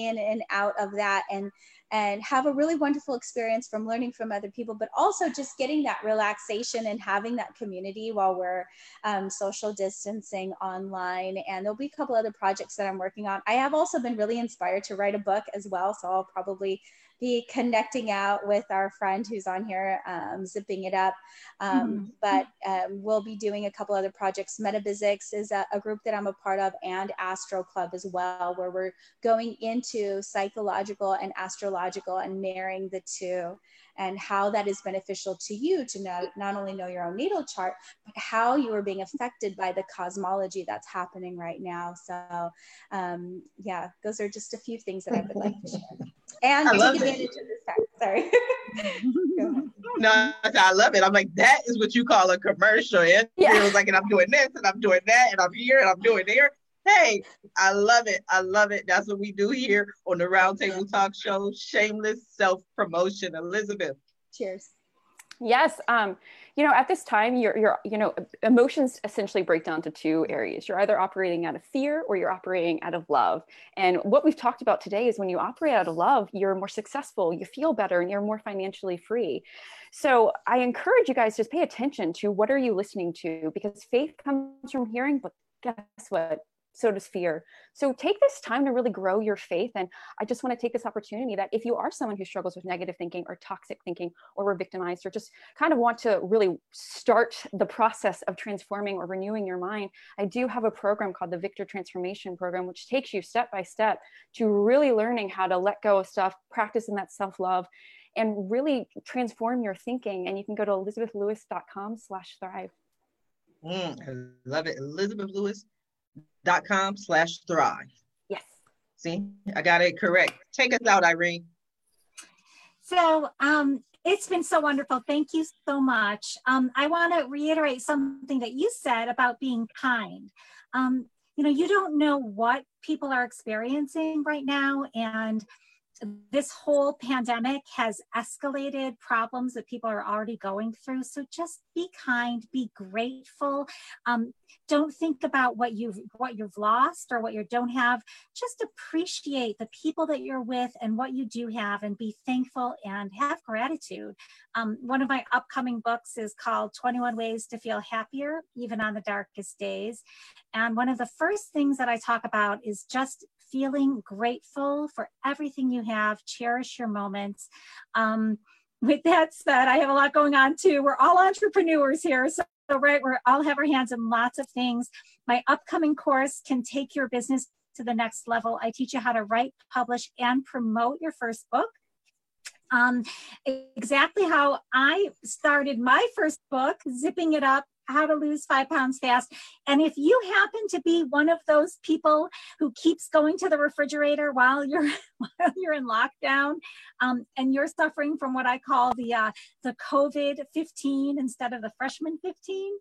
in and out of that, and and have a really wonderful experience from learning from other people, but also just getting that relaxation and having that community while we're um, social distancing online. And there'll be a couple other projects that I'm working on. I have also been really inspired to write a book as well, so I'll probably be connecting out with our friend who's on here, um, Zipping It Up. Um, Mm-hmm. But um, we'll be doing a couple other projects. Metaphysics is a, a group that I'm a part of, and Astro Club as well, where we're going into psychological and astrological and marrying the two, and how that is beneficial to you to not, not only know your own natal chart, but how you are being affected by the cosmology that's happening right now. So um, yeah, those are just a few things that I would like to share. And I take love advantage it. of this time. Sorry. No, I love it. I'm like, that is what you call a commercial. It Yeah. feels like, and I'm doing this, and I'm doing that, and I'm here, and I'm doing there. Hey, I love it. I love it. That's what we do here on the Roundtable Talk Show. Shameless self-promotion. Elizabeth. Cheers. Yes. Um, you know, at this time, your, your, you know, emotions essentially break down to two areas. You're either operating out of fear or you're operating out of love. And what we've talked about today is when you operate out of love, you're more successful, you feel better, and you're more financially free. So I encourage you guys to just pay attention to what are you listening to, because faith comes from hearing, but guess what? So does fear. So take this time to really grow your faith. And I just want to take this opportunity that if you are someone who struggles with negative thinking or toxic thinking, or were victimized, or just kind of want to really start the process of transforming or renewing your mind, I do have a program called the Victor Transformation Program, which takes you step by step to really learning how to let go of stuff, practicing that self-love, and really transform your thinking. And you can go to elizabeth lewis dot com slash thrive. Mm, I love it. elizabeth lewis dot com slash thrive. Yes. See, I got it correct. Take us out, Irene. So um, it's been so wonderful. Thank you so much. Um, I want to reiterate something that you said about being kind. Um, you know, you don't know what people are experiencing right now, and this whole pandemic has escalated problems that people are already going through. So just be kind, be grateful. Um, don't think about what you've what you've lost or what you don't have. Just appreciate the people that you're with and what you do have, and be thankful and have gratitude. Um, one of my upcoming books is called twenty-one Ways to Feel Happier, Even on the Darkest Days. And one of the first things that I talk about is just feeling grateful for everything you have. Cherish your moments. Um, with that said, I have a lot going on too. We're all entrepreneurs here. So, so right, we all have our hands in lots of things. My upcoming course can take your business to the next level. I teach you how to write, publish, and promote your first book. Um, exactly how I started my first book, Zipping It Up, How to Lose Five Pounds Fast. And if you happen to be one of those people who keeps going to the refrigerator while you're while you're in lockdown, um, and you're suffering from what I call the uh, the COVID fifteen instead of the freshman fifteen,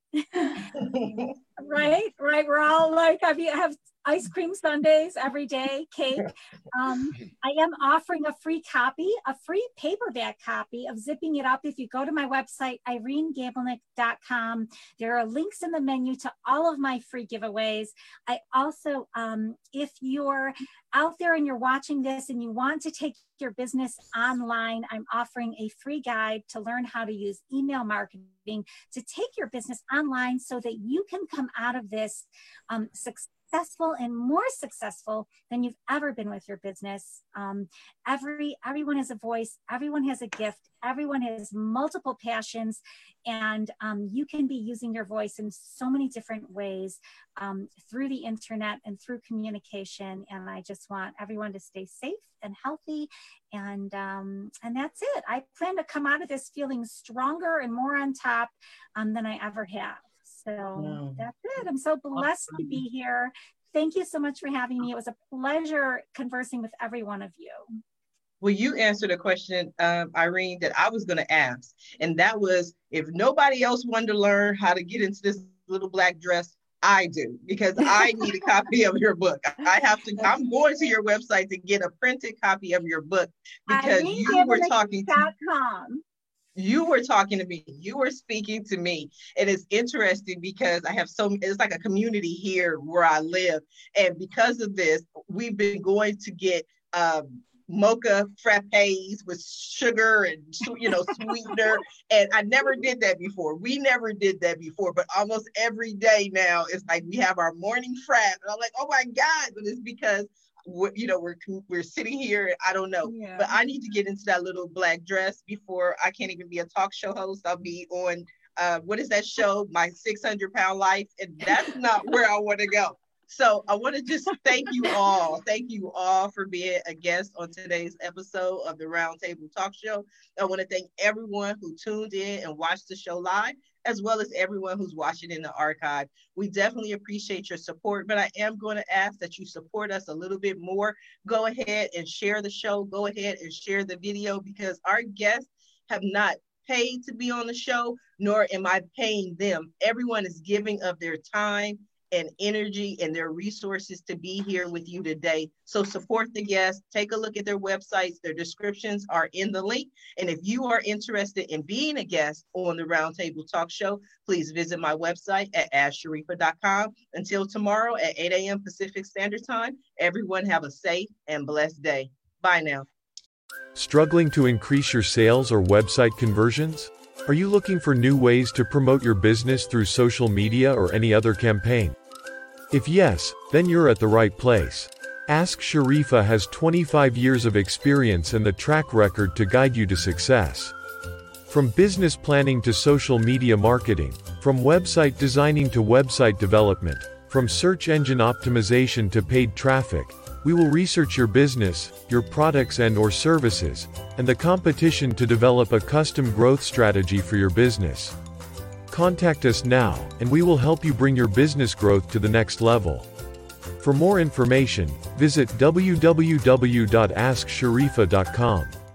right? Right. We're all like, have you have ice cream sundaes every day, cake. Um, I am offering a free copy, a free paperback copy of Zipping It Up. If you go to my website, irene gablenick dot com, there are links in the menu to all of my free giveaways. I also, um, if you're out there and you're watching this and you want to take your business online, I'm offering a free guide to learn how to use email marketing to take your business online so that you can come out of this um, successful successful and more successful than you've ever been with your business. Um, every everyone has a voice, everyone has a gift, everyone has multiple passions, and um, you can be using your voice in so many different ways um, through the internet and through communication. And I just want everyone to stay safe and healthy, and um, and that's it. I plan to come out of this feeling stronger and more on top um, than I ever have. So mm. that's it. I'm so blessed awesome. to be here. Thank you so much for having me. It was a pleasure conversing with every one of you. Well, you answered a question, um, Irene, that I was going to ask. And that was, if nobody else wanted to learn how to get into this little black dress, I do, because I need a copy of your book. I have to, I'm going to your website to get a printed copy of your book, because Irene you were talking to You were talking to me, you were speaking to me. And it's interesting because I have so, it's like a community here where I live. And because of this, we've been going to get um, mocha frappes with sugar and, you know, sweetener. And I never did that before. We never did that before, but almost every day now it's like we have our morning frap. And I'm like, oh my God, but it's because we're, you know, we're we're sitting here. And I don't know, yeah. But I need to get into that little black dress before I can't even be a talk show host. I'll be on, uh, what is that show? My six hundred pound life. And that's not where I want to go. So I want to just thank you all. Thank you all for being a guest on today's episode of the Roundtable Talk Show. I want to thank everyone who tuned in and watched the show live, as well as everyone who's watching in the archive. We definitely appreciate your support, but I am going to ask that you support us a little bit more. Go ahead and share the show. Go ahead and share the video, because our guests have not paid to be on the show, nor am I paying them. Everyone is giving of their time and energy and their resources to be here with you today. So support the guests, take a look at their websites. Their descriptions are in the link. And if you are interested in being a guest on the Roundtable Talk Show, please visit my website at ask sharifa dot com. Until tomorrow at eight a.m. Pacific Standard Time, everyone have a safe and blessed day. Bye now. Struggling to increase your sales or website conversions? Are you looking for new ways to promote your business through social media or any other campaign? If yes, then you're at the right place. Ask Sharifa has twenty-five years of experience and the track record to guide you to success. From business planning to social media marketing, from website designing to website development, from search engine optimization to paid traffic, we will research your business, your products and or services, and the competition to develop a custom growth strategy for your business. Contact us now, and we will help you bring your business growth to the next level. For more information, visit w w w dot ask sharifa dot com.